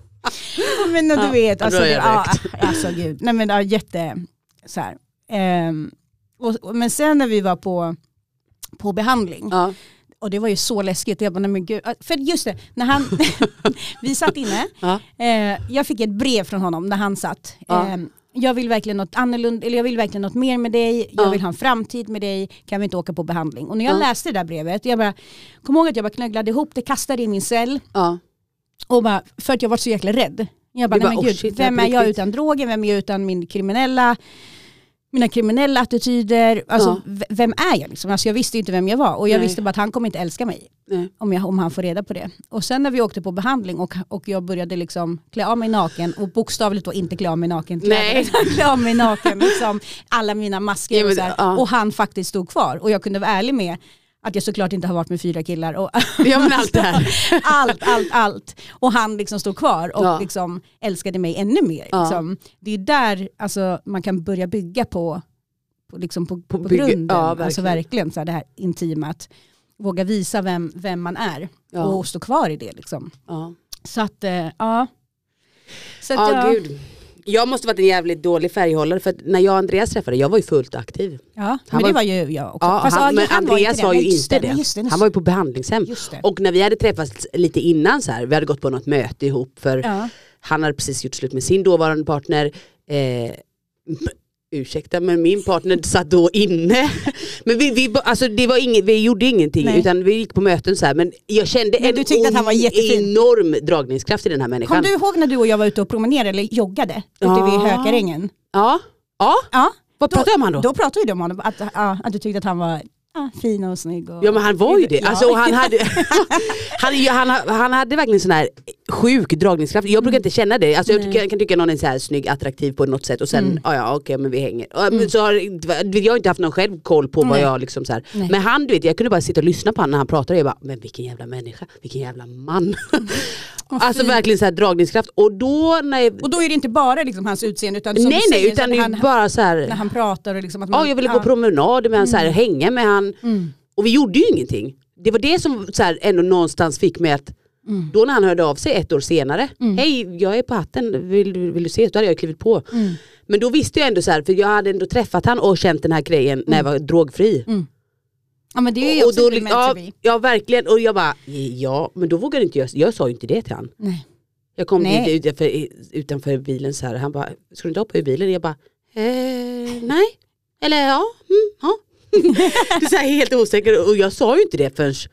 men du ja, vet alltså, det, ja, alltså gud nej men ja, jätte så här. Ehm, och, och, men sen när vi var på på behandling ja. Och det var ju så läskigt jag bara, nej men gud, för just det när han vi satt inne ja. eh, jag fick ett brev från honom när han satt ja. eh, jag vill verkligen något annorlunda, eller jag vill verkligen något mer med dig, jag ja. Vill ha en framtid med dig, kan vi inte åka på behandling? Och när jag ja. Läste det där brevet, jag bara kom ihåg att jag bara knögglade ihop det, kastade i min cell. Ja. Och bara, för att jag var så jäkla rädd. Jag bara, nej men bara, gud, oh shit, vem är jag utan drogen? Vem är jag utan min kriminella, mina kriminella attityder? Alltså, ja. Vem är jag liksom? Alltså, jag visste inte vem jag var. Och jag nej. Visste bara att han kommer inte älska mig. Om, jag, om han får reda på det. Och sen när vi åkte på behandling och, och jag började liksom klä av mig naken. Och bokstavligt då inte klä av mig naken. Nej. Klä av mig naken. Liksom, alla mina masker ja, men, och så här. Ja. Och han faktiskt stod kvar. Och jag kunde vara ärlig med att jag såklart inte har varit med fyra killar. Och ja, men allt det här. allt, allt, allt. Och han liksom stod kvar och ja. Liksom älskade mig ännu mer. Ja. Liksom. Det är där alltså, man kan börja bygga på, på, liksom på, på, på bygga, grunden. ja, verkligen. Alltså verkligen så här, det här intima. Att våga visa vem, vem man är. Ja. Och stå kvar i det. Liksom. Ja. Så att, äh, ja. Så att, ja, ja. Gud. Jag måste varit en jävligt dålig färghållare för att när jag och Andreas träffade, jag var ju fullt aktiv. Ja, han men var, det var ju jag också. Ja, Fast, han, ja, men han Andreas var, var ju inte det. det. det. Han var ju på behandlingshem. Och när vi hade träffats lite innan så här, vi hade gått på något möte ihop för ja. Han hade precis gjort slut med sin dåvarande partner. Eh, ursäkta, men min partner satt då inne. Men vi, vi, alltså det var inget, vi gjorde ingenting. Nej. Utan vi gick på möten så här. Men jag kände men en du att han var enorm dragningskraft i den här människan. Kom du ihåg när du och jag var ute och promenerade eller joggade ja. Ute vid Hökarängen? Ja. Ja. ja. Vad då, pratade man då? Då pratade du om honom. Att, ja, att du tyckte att han var ja, fin och snygg. Och... Ja, men han var ju det. Ja. Alltså, han, hade, han, han, han hade verkligen sån här sjuk dragningskraft. Jag brukar mm. inte känna det. Alltså jag, tycker, jag kan tycka någon är så här snygg, attraktiv på något sätt och sen, mm. ja ja okej okay, men vi hänger. Mm. Men så har, jag har inte haft någon själv koll på vad mm. jag liksom så här. Men han, du vet, jag kunde bara sitta och lyssna på honom när han pratade och jag bara, men vilken jävla människa, vilken jävla man. Oh, alltså verkligen så här dragningskraft. Och då när jag... Och då är det inte bara liksom hans utseende utan som nej nej utan det är bara så här när han pratar och liksom att man, ja jag ville ja. gå promenad med han så här mm. hänga med han mm. och vi gjorde ju ingenting. Det var det som så här ändå någonstans fick mig att mm. då när han hörde av sig ett år senare mm. hej jag är på hatten vill, vill du se, då hade jag klivit på mm. men då visste jag ändå så här för jag hade ändå träffat han och känt den här grejen mm. när jag var drogfri mm. ja men det är ju också och då, ja, ja verkligen och jag bara ja men då vågade inte jag, jag sa ju inte det till han nej. Jag kom inte utanför, utanför bilen så här han bara ska du inte hoppa i bilen jag bara eh, nej eller ja mm, ja det är så här helt osäker och jag sa ju inte det förrän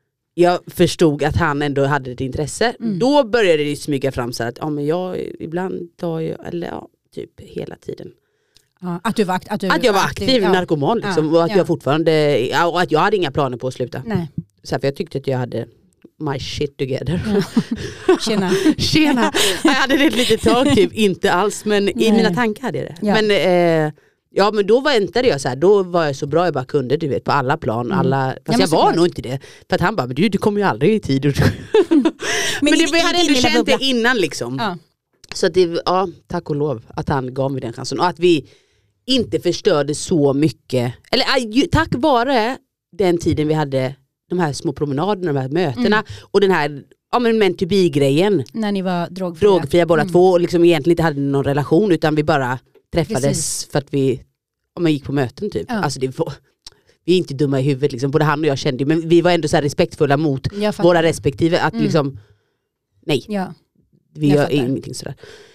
jag förstod att han ändå hade ett intresse. Mm. Då började det smyga fram så att ja men jag ibland tar jag eller ja typ hela tiden. Ja, att du var att, du att jag var aktiv, aktiv ja. narkoman liksom ja. och att ja. jag fortfarande ja, och att jag hade inga planer på att sluta. Nej. Så här, för jag tyckte att jag hade my shit together. Ja. Tjena. Tjena. Jag hade det ett litet tag typ inte alls men nej. i mina tankar hade jag det. Ja. Men eh, ja men då väntade jag så här, då var jag så bra jag bara kunde du vet på alla plan mm. alla fast ja, jag var klart. nog inte det för att han bara men du, du kommer ju aldrig i tid. men, men det, jag hade ändå känt det innan liksom. Ja. Så att det ja tack och lov att han gav mig den chansen och att vi inte förstörde så mycket eller aj, tack vare den tiden vi hade de här små promenaderna, de här mötena mm. och den här ja men meant to be grejen. När ni var drogfria. Drogfria båda mm. två och liksom egentligen inte hade någon relation utan vi bara träffades Precis. för att vi om man gick på möten typ. Ja. Alltså det var, vi är inte dumma i huvudet liksom. Både han och jag kände men vi var ändå så här respektfulla mot våra respektive att mm. liksom nej. Ja. Vi gör ingenting sådär.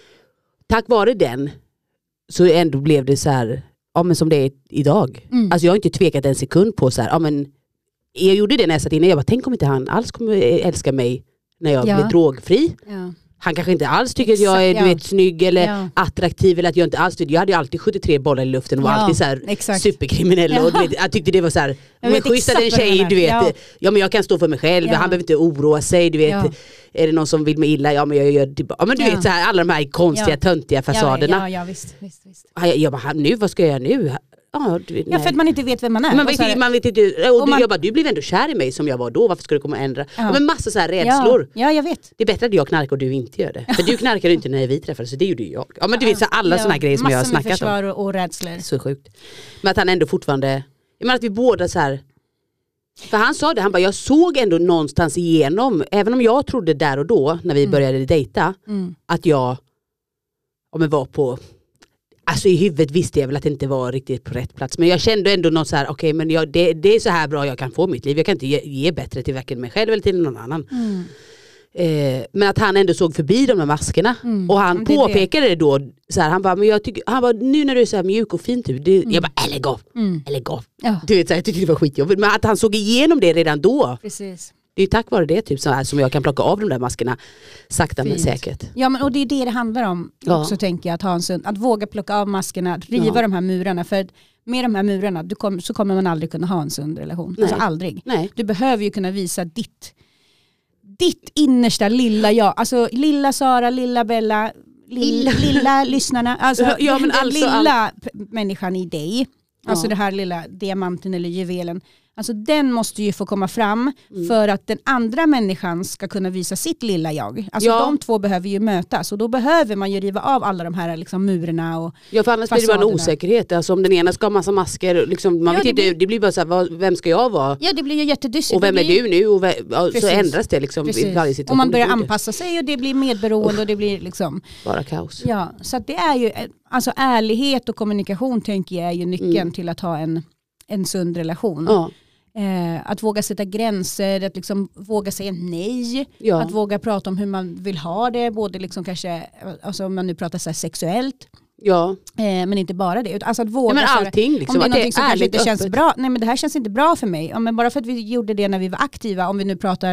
Tack vare den så ändå blev det så här ja men som det är idag. Mm. Alltså jag har inte tvekat en sekund på så här ja men jag gjorde det när jag satt inne jag bara tänk om inte han alls kommer älska mig när jag ja. blir drogfri. Ja. Han kanske inte alls tycker Exakt, att jag är du ja. vet, snygg eller ja. attraktiv eller att jag inte alls jag hade ju alltid sjuttiotre bollar i luften och var ja, alltid så här exakt. superkriminell ja. och du vet, jag tyckte det var så här men schysst att en tjej du vet ja. ja men jag kan stå för mig själv ja. han behöver inte oroa sig du vet ja. är det någon som vill mig illa ja men jag gör det ja men du ja. vet så här alla de här konstiga ja. töntiga fasaderna ja, ja, ja visst, visst, visst. Jag, jag bara nu vad ska jag göra nu Ja, du vet, ja, för att man inte vet vem man är. Man vet, och man vet inte, och, och man, jag bara, du blev ändå kär i mig som jag var då, varför ska du komma och ändra? Ja. Ja, men massa så här rädslor. Ja, ja, jag vet. Det är bättre att jag knarkar och du inte gör det. För du knarkade inte när vi träffades, så det gjorde jag. Ja, men du vet så alla ja. såna här grejer som jag har snackat om. Massor med försvar och, och rädslor. Så sjukt. Men att han ändå fortfarande, jag menar att vi båda så här, för han sa det, han bara, jag såg ändå någonstans igenom, även om jag trodde där och då, när vi mm. började dejta, mm. att jag, om jag var på, alltså i huvudet visste jag väl att det inte var riktigt på rätt plats. Men jag kände ändå något så här, okej okay, men jag, det, det är så här bra jag kan få mitt liv. Jag kan inte ge, ge bättre till varken mig själv eller till någon annan. Mm. Eh, men att han ändå såg förbi de här maskerna. Mm. Och han det påpekade det då, så här, han bara, men jag tycker, han bara, nu när du är så här mjuk och fint ut, det, mm. jag bara, eller gå, mm. eller gå. Ja. Du vet, så här, jag tyckte det var skitjobbigt. Men att han såg igenom det redan då. Precis. Det är tack vare det typ så här, som jag kan plocka av de där maskerna sakta Fint. men säkert. Ja men och det är det det handlar om ja. också tänker jag att ha en sund, att våga plocka av maskerna, riva ja. de här murarna för med de här murarna du kom, så kommer man aldrig kunna ha en sund relation. Nej. Alltså aldrig. Nej. Du behöver ju kunna visa ditt ditt innersta lilla jag, alltså lilla Sara, lilla Bella, lilla, lilla lyssnarna, alltså ja, men den alltså, lilla all... människan i dig. Alltså ja. det här lilla diamanten eller juvelen. Alltså den måste ju få komma fram mm. för att den andra människan ska kunna visa sitt lilla jag. Alltså ja. de två behöver ju mötas och då behöver man ju riva av alla de här liksom, murarna och ja, för annars fasaderna. Blir det bara en osäkerhet. Alltså om den ena ska ha massa masker, liksom, man ja, vet det, inte, blir... det blir bara så här, vem ska jag vara? Ja, det blir ju jättedyssigt. Och vem är blir... du nu? Och, vem, och så ändras det liksom i varje situation. Och man börjar anpassa sig och det blir medberoende och det blir liksom... Bara kaos. Ja, så att det är ju, alltså ärlighet och kommunikation tänker jag är ju nyckeln mm. till att ha en, en sund relation. Ja. Eh, att våga sätta gränser, att liksom våga säga nej, ja. att våga prata om hur man vill ha det, både liksom kanske, alltså om man nu pratar så här sexuellt, ja. eh, men inte bara det, alltså att våga nej, men allting, liksom, om det är någonting som kanske inte öppet. Känns bra, nej men det här känns inte bra för mig, ja, men bara för att vi gjorde det när vi var aktiva, om vi nu pratar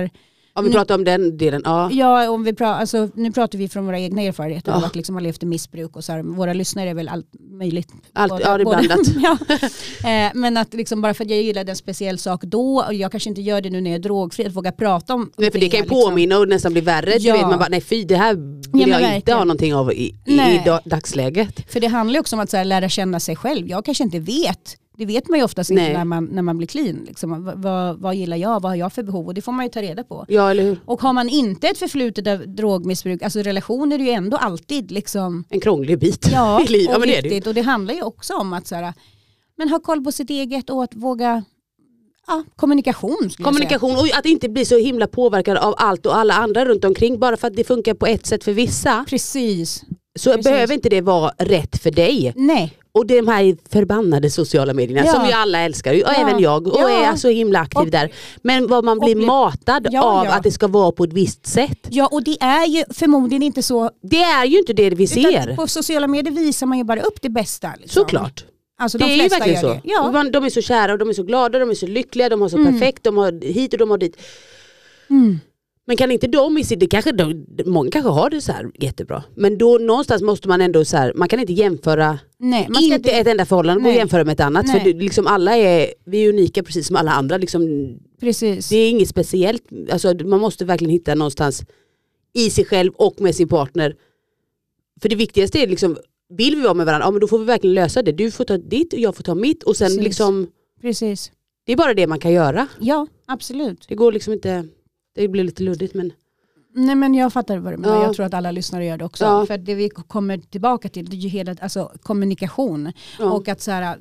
Om vi nu, pratar om den delen, ja. Ja, om vi pra, alltså, nu pratar vi från våra egna erfarenheter ja. av att liksom ha levt i missbruk och så här, våra lyssnare är väl allt möjligt. Allt, både, ja, det är både, blandat. ja. eh, men att liksom, bara för att jag gillade en speciell sak då och jag kanske inte gör det nu när jag är drogfri, att våga prata om nej, för det, det kan ju liksom. påminna och nästan bli värre. Ja. Du vet, man bara, nej fy, det här vill ja, jag verkligen inte ha någonting av i, i, i dagsläget. För det handlar ju också om att så här, lära känna sig själv. Jag kanske inte vet. Det vet man ju oftast inte när man, när man blir clean. Liksom. Vad, vad, vad gillar jag? Vad har jag för behov? Och det får man ju ta reda på. Ja, eller hur? Och har man inte ett förflutet av drogmissbruk, alltså relationer är ju ändå alltid liksom... en krånglig bit ja, i livet. Och, ja, men det är det. och det handlar ju också om att så här, men ha koll på sitt eget och att våga... Ja, kommunikation. Kommunikation och att inte bli så himla påverkad av allt och alla andra runt omkring bara för att det funkar på ett sätt för vissa. Precis. Så Precis. behöver inte det vara rätt för dig. Nej. Och de här förbannade sociala medierna ja. som vi alla älskar, och ja. även jag, och ja. är så himla aktiv och, där. Men vad man blir bli, matad ja, av ja. att det ska vara på ett visst sätt. Ja, och det är ju förmodligen inte så... Det är ju inte det vi ser. På sociala medier visar man ju bara upp det bästa. Liksom. Såklart. Alltså, det de är ju verkligen så. Det. Ja. Man, de är så kära och de är så glada, de är så lyckliga, de har så mm. perfekt, de har hit och de har dit. Mm. Men kan inte de i sitt, det kanske, de, många kanske har det så här jättebra. Men då någonstans måste man ändå så här, man kan inte jämföra, nej, man inte, inte ett enda förhållande och jämföra med ett annat. Nej. För det, liksom alla är, vi är unika precis som alla andra. Liksom, precis. Det är inget speciellt, alltså, man måste verkligen hitta någonstans i sig själv och med sin partner. För det viktigaste är liksom, vill vi vara med varandra, ja men då får vi verkligen lösa det. Du får ta ditt och jag får ta mitt och sen precis. liksom, precis. Det är bara det man kan göra. Ja, absolut. Det går liksom inte... Det blir lite luddigt men... Nej men jag fattar vad du menar. Ja. Jag tror att alla lyssnare gör det också. Ja. För det vi kommer tillbaka till det är ju hela alltså, kommunikation. Ja. Och att så här,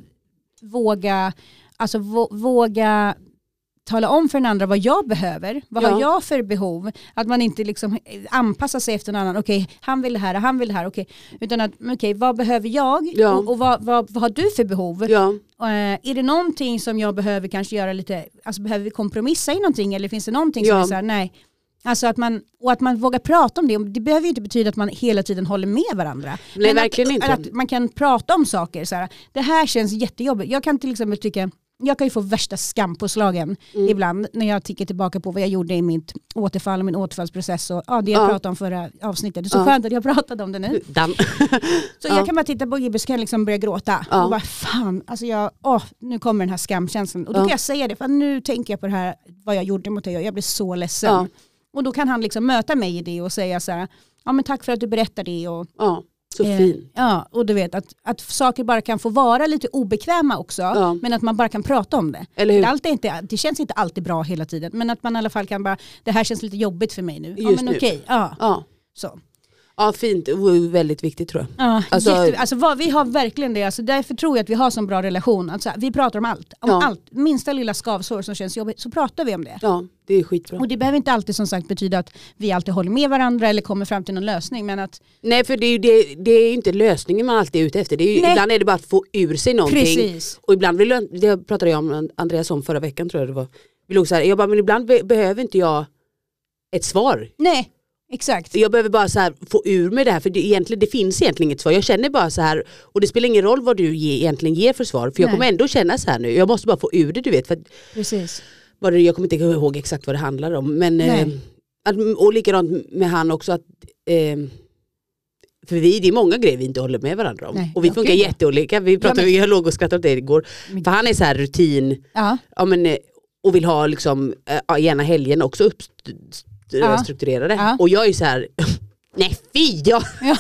våga, alltså, våga tala om för den andra vad jag behöver. Vad ja. har jag för behov? Att man inte liksom anpassar sig efter någon annan. Okej, okay, han vill det här, han vill det här. Okay. Utan att, okej, okay, vad behöver jag? Ja. Och, och vad, vad, vad har du för behov? Ja. Uh, är det någonting som jag behöver kanske göra lite, alltså behöver vi kompromissa i någonting? Eller finns det någonting ja. som är så här, nej. Alltså att man, och att man vågar prata om det. Det behöver ju inte betyda att man hela tiden håller med varandra. Nej, men verkligen att, inte. Att man kan prata om saker. Så här, det här känns jättejobbigt. Jag kan till exempel tycka, jag kan ju få värsta skampåslagen mm. ibland när jag tittar tillbaka på vad jag gjorde i mitt återfall och min återfallsprocess och ja, det jag ja. pratade om förra avsnittet. Det är så ja. skönt att jag pratade om det nu. så ja. jag kan bara titta på Gibbe så kan jag liksom börja gråta. Ja. Och bara fan, alltså jag, åh, nu kommer den här skamkänslan. Och då ja. kan jag säga det, för nu tänker jag på det här, vad jag gjorde mot dig och jag blir så ledsen. Ja. Och då kan han liksom möta mig i det och säga så här, ja men tack för att du berättar det. Och, ja. Så fin. Eh, ja, och du vet att, att saker bara kan få vara lite obekväma också, ja. men att man bara kan prata om det. Eller hur? Det, alltid inte, det känns inte alltid bra hela tiden, men att man i alla fall kan bara, det här känns lite jobbigt för mig nu. Just ja men nu. okej, ja. ja. Så. Ja, fint. Och väldigt viktigt tror jag. Ja, alltså, jätte, alltså vad, vi har verkligen det. Alltså, därför tror jag att vi har så bra relation. Alltså, vi pratar om allt. Om ja. allt. Minsta lilla skavsår som känns jobbigt så pratar vi om det. Ja, det är skitbra. Och det behöver inte alltid som sagt betyda att vi alltid håller med varandra eller kommer fram till någon lösning. Men att... Nej, för det är ju det, det är inte lösningen man alltid är ute efter. Det är ju, ibland är det bara att få ur sig någonting. Precis. Och ibland vill jag, det pratade jag om Andreas om förra veckan tror jag det var. Vi låg så här, jag bara, men ibland be, behöver inte jag ett svar. Nej. Exakt. Jag behöver bara så här få ur mig det här för det, egentligen, det finns egentligen inget svar. Jag känner bara så här och det spelar ingen roll vad du ge, egentligen ger för svar för jag Nej. kommer ändå känna så här nu. Jag måste bara få ur det du vet. För att, precis. Bara, jag kommer inte ihåg exakt vad det handlar om. Men, eh, att, och likadant med han också att eh, för vi, det är många grejer vi inte håller med varandra om. Nej. Och vi funkar okay. jätteolika. Vi pratade, ja, men... jag låg och skrattade åt det igår. Men... För han är så här rutin ja. Ja, men, och vill ha liksom, äh, gärna helgen också upp ja. strukturerade. Ja. Och jag är så här nej fy ja. ja.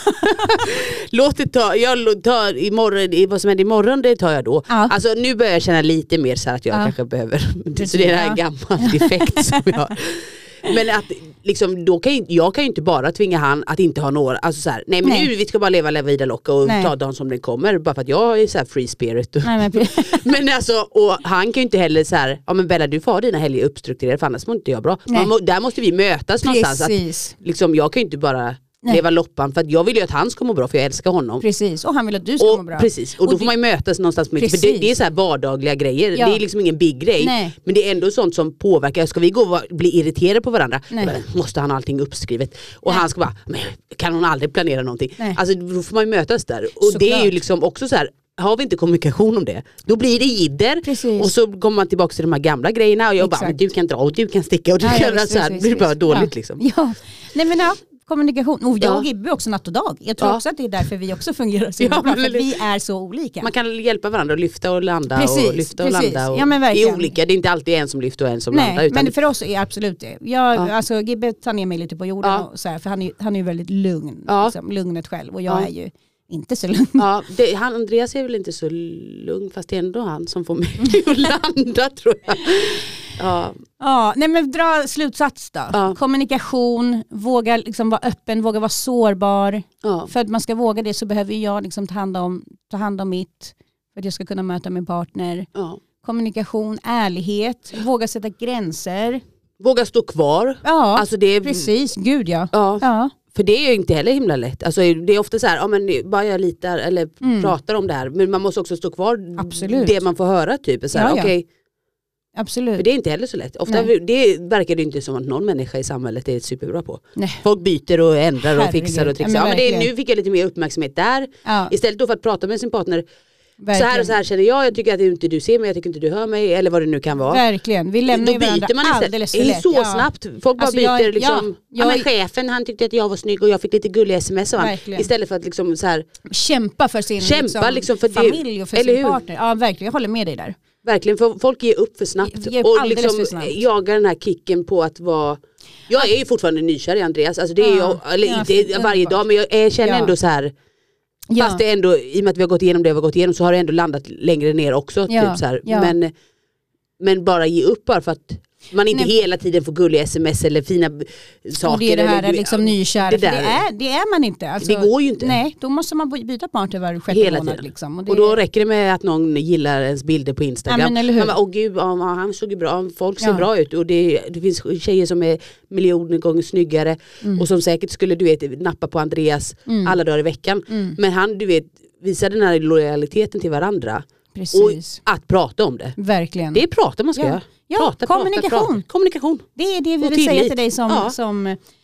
Låt det ta, jag tar imorgon, vad som händer imorgon det tar jag då. Ja. Alltså nu börjar jag känna lite mer så här att jag ja. kanske behöver. Så det är det här ja. gammal defekt som jag har. Men att liksom, då kan jag, jag kan ju inte bara tvinga han att inte ha några, alltså så här, nej men nej. nu vi ska bara leva, leva vidare locka och nej. ta dagen som den kommer bara för att jag är så här free spirit. Nej, men... men alltså, och han kan ju inte heller så här, ja men Bella du får ha dina helger uppstrukturerade för annars mår inte jag bra. Man, där måste vi mötas någonstans. Att, liksom, jag kan ju inte bara Nej. leva loppan för att jag vill ju att han ska må bra för jag älskar honom. Precis, och han vill att du ska och, må bra. Precis, och, och då du... får man ju mötas någonstans med, för det, det är så här vardagliga grejer. Ja. Det är liksom ingen big grej. Nej. Men det är ändå sånt som påverkar. Ska vi gå och bli irriterade på varandra? Bara, måste han ha allting uppskrivet? Och Nej. han ska bara, men kan hon aldrig planera någonting? Nej. Alltså då får man ju mötas där. Och Såklart. Det är ju liksom också så här har vi inte kommunikation om det, då blir det jidder. Precis. Och så kommer man tillbaka till de här gamla grejerna och jag Exakt. bara, men du kan dra och du kan sticka och du ja, kan ja, så här, det blir bara dåligt ja. liksom. Ja, nej men ja. Kommunikation. Och jag och Gibbe är också natt och dag. Jag tror ja. också att det är därför vi också fungerar så ja, bra. För vi är så olika. Man kan hjälpa varandra att lyfta och landa. Precis, och lyfta och precis. landa. Och ja, men det är olika. Det är inte alltid en som lyfter och en som Nej, landar. Utan... men för oss är absolut det. Jag, ja. alltså, Gibbe tar ner mig lite på jorden. Ja. Och så här, för han är, han är ju väldigt lugn. Ja. Liksom, lugnet själv. Och jag ja. är ju inte så lugn. Ja, det, han, Andreas är väl inte så lugn. Fast det är ändå han som får mig att landa tror jag. Ja. Ja, nej men dra slutsats då. Ja. Kommunikation, våga liksom vara öppen, våga vara sårbar. Ja. För att man ska våga det så behöver jag liksom ta hand om, ta hand om mitt. För att jag ska kunna möta min partner. Ja. Kommunikation, ärlighet, våga sätta gränser. Våga stå kvar. Ja, alltså det är... precis. Gud ja. Ja. ja. För det är ju inte heller himla lätt. Alltså det är ofta så här, ja men bara jag litar eller mm. pratar om det här. Men man måste också stå kvar Absolut. det man får höra typ. Så här, ja, ja. okej. Absolut. För det är inte heller så lätt. Ofta det verkar det inte som att någon människa i samhället är superbra på. Nej. Folk byter och ändrar och Herregud. fixar och trixar. Ja, men det är, nu fick jag lite mer uppmärksamhet där. Ja. Istället då för att prata med sin partner. Verkligen. Så här och så här känner jag, jag tycker att inte du ser mig, jag tycker inte du hör mig eller vad det nu kan vara. Verkligen, vi lämnar då byter man alldeles för lätt. Det är så ja. snabbt, folk bara alltså, byter jag, liksom, ja, jag, ja, chefen han tyckte att jag var snygg och jag fick lite gullig sms av han. Istället för att liksom så här kämpa för sin kämpa, liksom, liksom för familj och för sin partner. Ja verkligen, jag håller med dig där. Verkligen, för folk ger upp för snabbt upp och liksom jagar den här kicken på att vara. Jag är ju fortfarande nykär i Andreas, alltså det är ja. jag, eller ja, inte varje dag men jag, jag känner ja. ändå så här. Ja. Fast det ändå, i och med att vi har gått igenom det vi har gått igenom så har det ändå landat längre ner också. Ja. Typ så här. Ja. Men, men bara ge upp bara för att man inte Nej. hela tiden får gulliga sms eller fina saker. Och det är det här eller, liksom nykär. Det, det, är, det är man inte. Alltså, det går ju inte. Nej, då måste man byta partner var sjätte månad. Liksom. Och, det... och då räcker det med att någon gillar ens bilder på Instagram. Ja, men eller hur? Man bara, åh gud, ja, han såg ju bra. Folk ser ja. bra ut. Och det, det finns tjejer som är miljoner gånger snyggare. Mm. Och som säkert skulle du vet nappa på Andreas mm. alla dagar i veckan. Mm. Men han du vet visar den här lojaliteten till varandra. Precis. Och att prata om det. Verkligen. Det är prata man ska ja. göra. Ja, prata, kommunikation. Prata, prata. Kommunikation. Det är det vi och vill tillit. säga till dig som, ja. som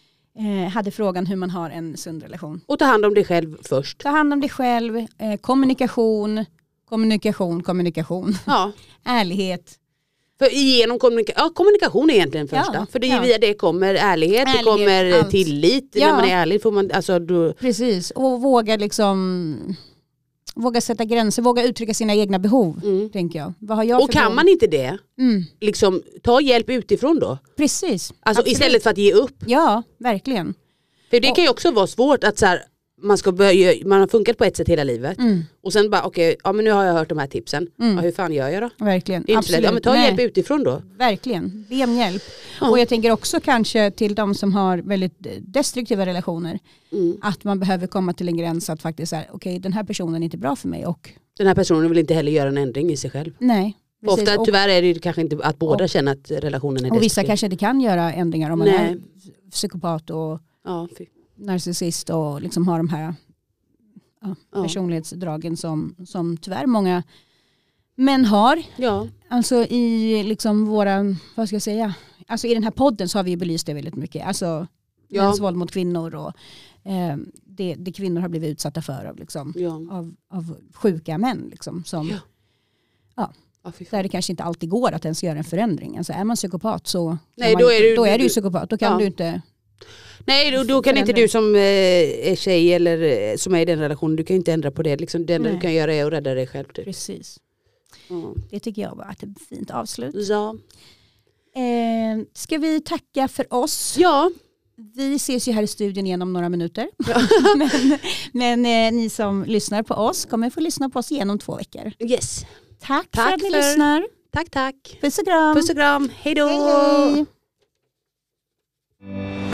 eh, hade frågan hur man har en sund relation. Och ta hand om dig själv först. Ta hand om dig själv. Eh, kommunikation. Kommunikation, kommunikation. Ja. Ärlighet. För genom kommunika- ja, kommunikation är egentligen första. Ja, för det är ja. via det kommer ärlighet, ärlighet det kommer allt. tillit. Ja. När man är ärlig får man, alltså då... Precis, och våga liksom... Våga sätta gränser, våga uttrycka sina egna behov, mm. tänker jag. Vad har jag och kan behov? man inte det, mm. liksom, ta hjälp utifrån då. Precis. Alltså absolut. Istället för att ge upp. Ja, verkligen. För det och, kan ju också vara svårt att så här, man, ska börja, man har funkat på ett sätt hela livet. Mm. Och sen bara, okej, okay, ja, men nu har jag hört de här tipsen. Mm. Ja, hur fan gör jag då? Verkligen. Det är inte så lätt. Ja, men ta Nej. hjälp utifrån då. Verkligen, be om hjälp. Ja. Och jag tänker också kanske till de som har väldigt destruktiva relationer. Mm. Att man behöver komma till en gräns att faktiskt säga, okej, okay, den här personen är inte bra för mig. Och den här personen vill inte heller göra en ändring i sig själv. Nej. Ofta och, tyvärr är det kanske inte att båda och, känner att relationen är destruktiv. Och vissa kanske inte kan göra ändringar om man Nej. är psykopat och ja, narcissist och liksom har de här ja, ja. personlighetsdragen som, som tyvärr många män har. Ja. Alltså i liksom våra, vad ska jag säga, alltså i den här podden så har vi belyst det väldigt mycket. Alltså ja. mäns våld mot kvinnor och eh, det, det kvinnor har blivit utsatta för av, liksom, ja. av, av sjuka män. Liksom, som, ja. Ja, ja, där det kanske inte alltid går att ens göra en förändring. Alltså är man psykopat så Nej, man, då, är du, då är du ju psykopat. Då kan ja. du inte... Nej, då, då kan inte du som eh, är tjej eller eh, som är i den relationen, du kan inte ändra på det. Liksom, det enda du kan göra är att rädda dig själv. Typ. Precis. Mm. Det tycker jag var ett fint avslut. Ja. Eh, ska vi tacka för oss? Ja. Vi ses ju här i studion igen om några minuter. Ja. men men eh, ni som lyssnar på oss kommer få lyssna på oss igen om två veckor. Yes. Tack, tack för att ni för... lyssnar. Tack, tack. Puss och kram. Puss och kram. Hej då. Hej, hej.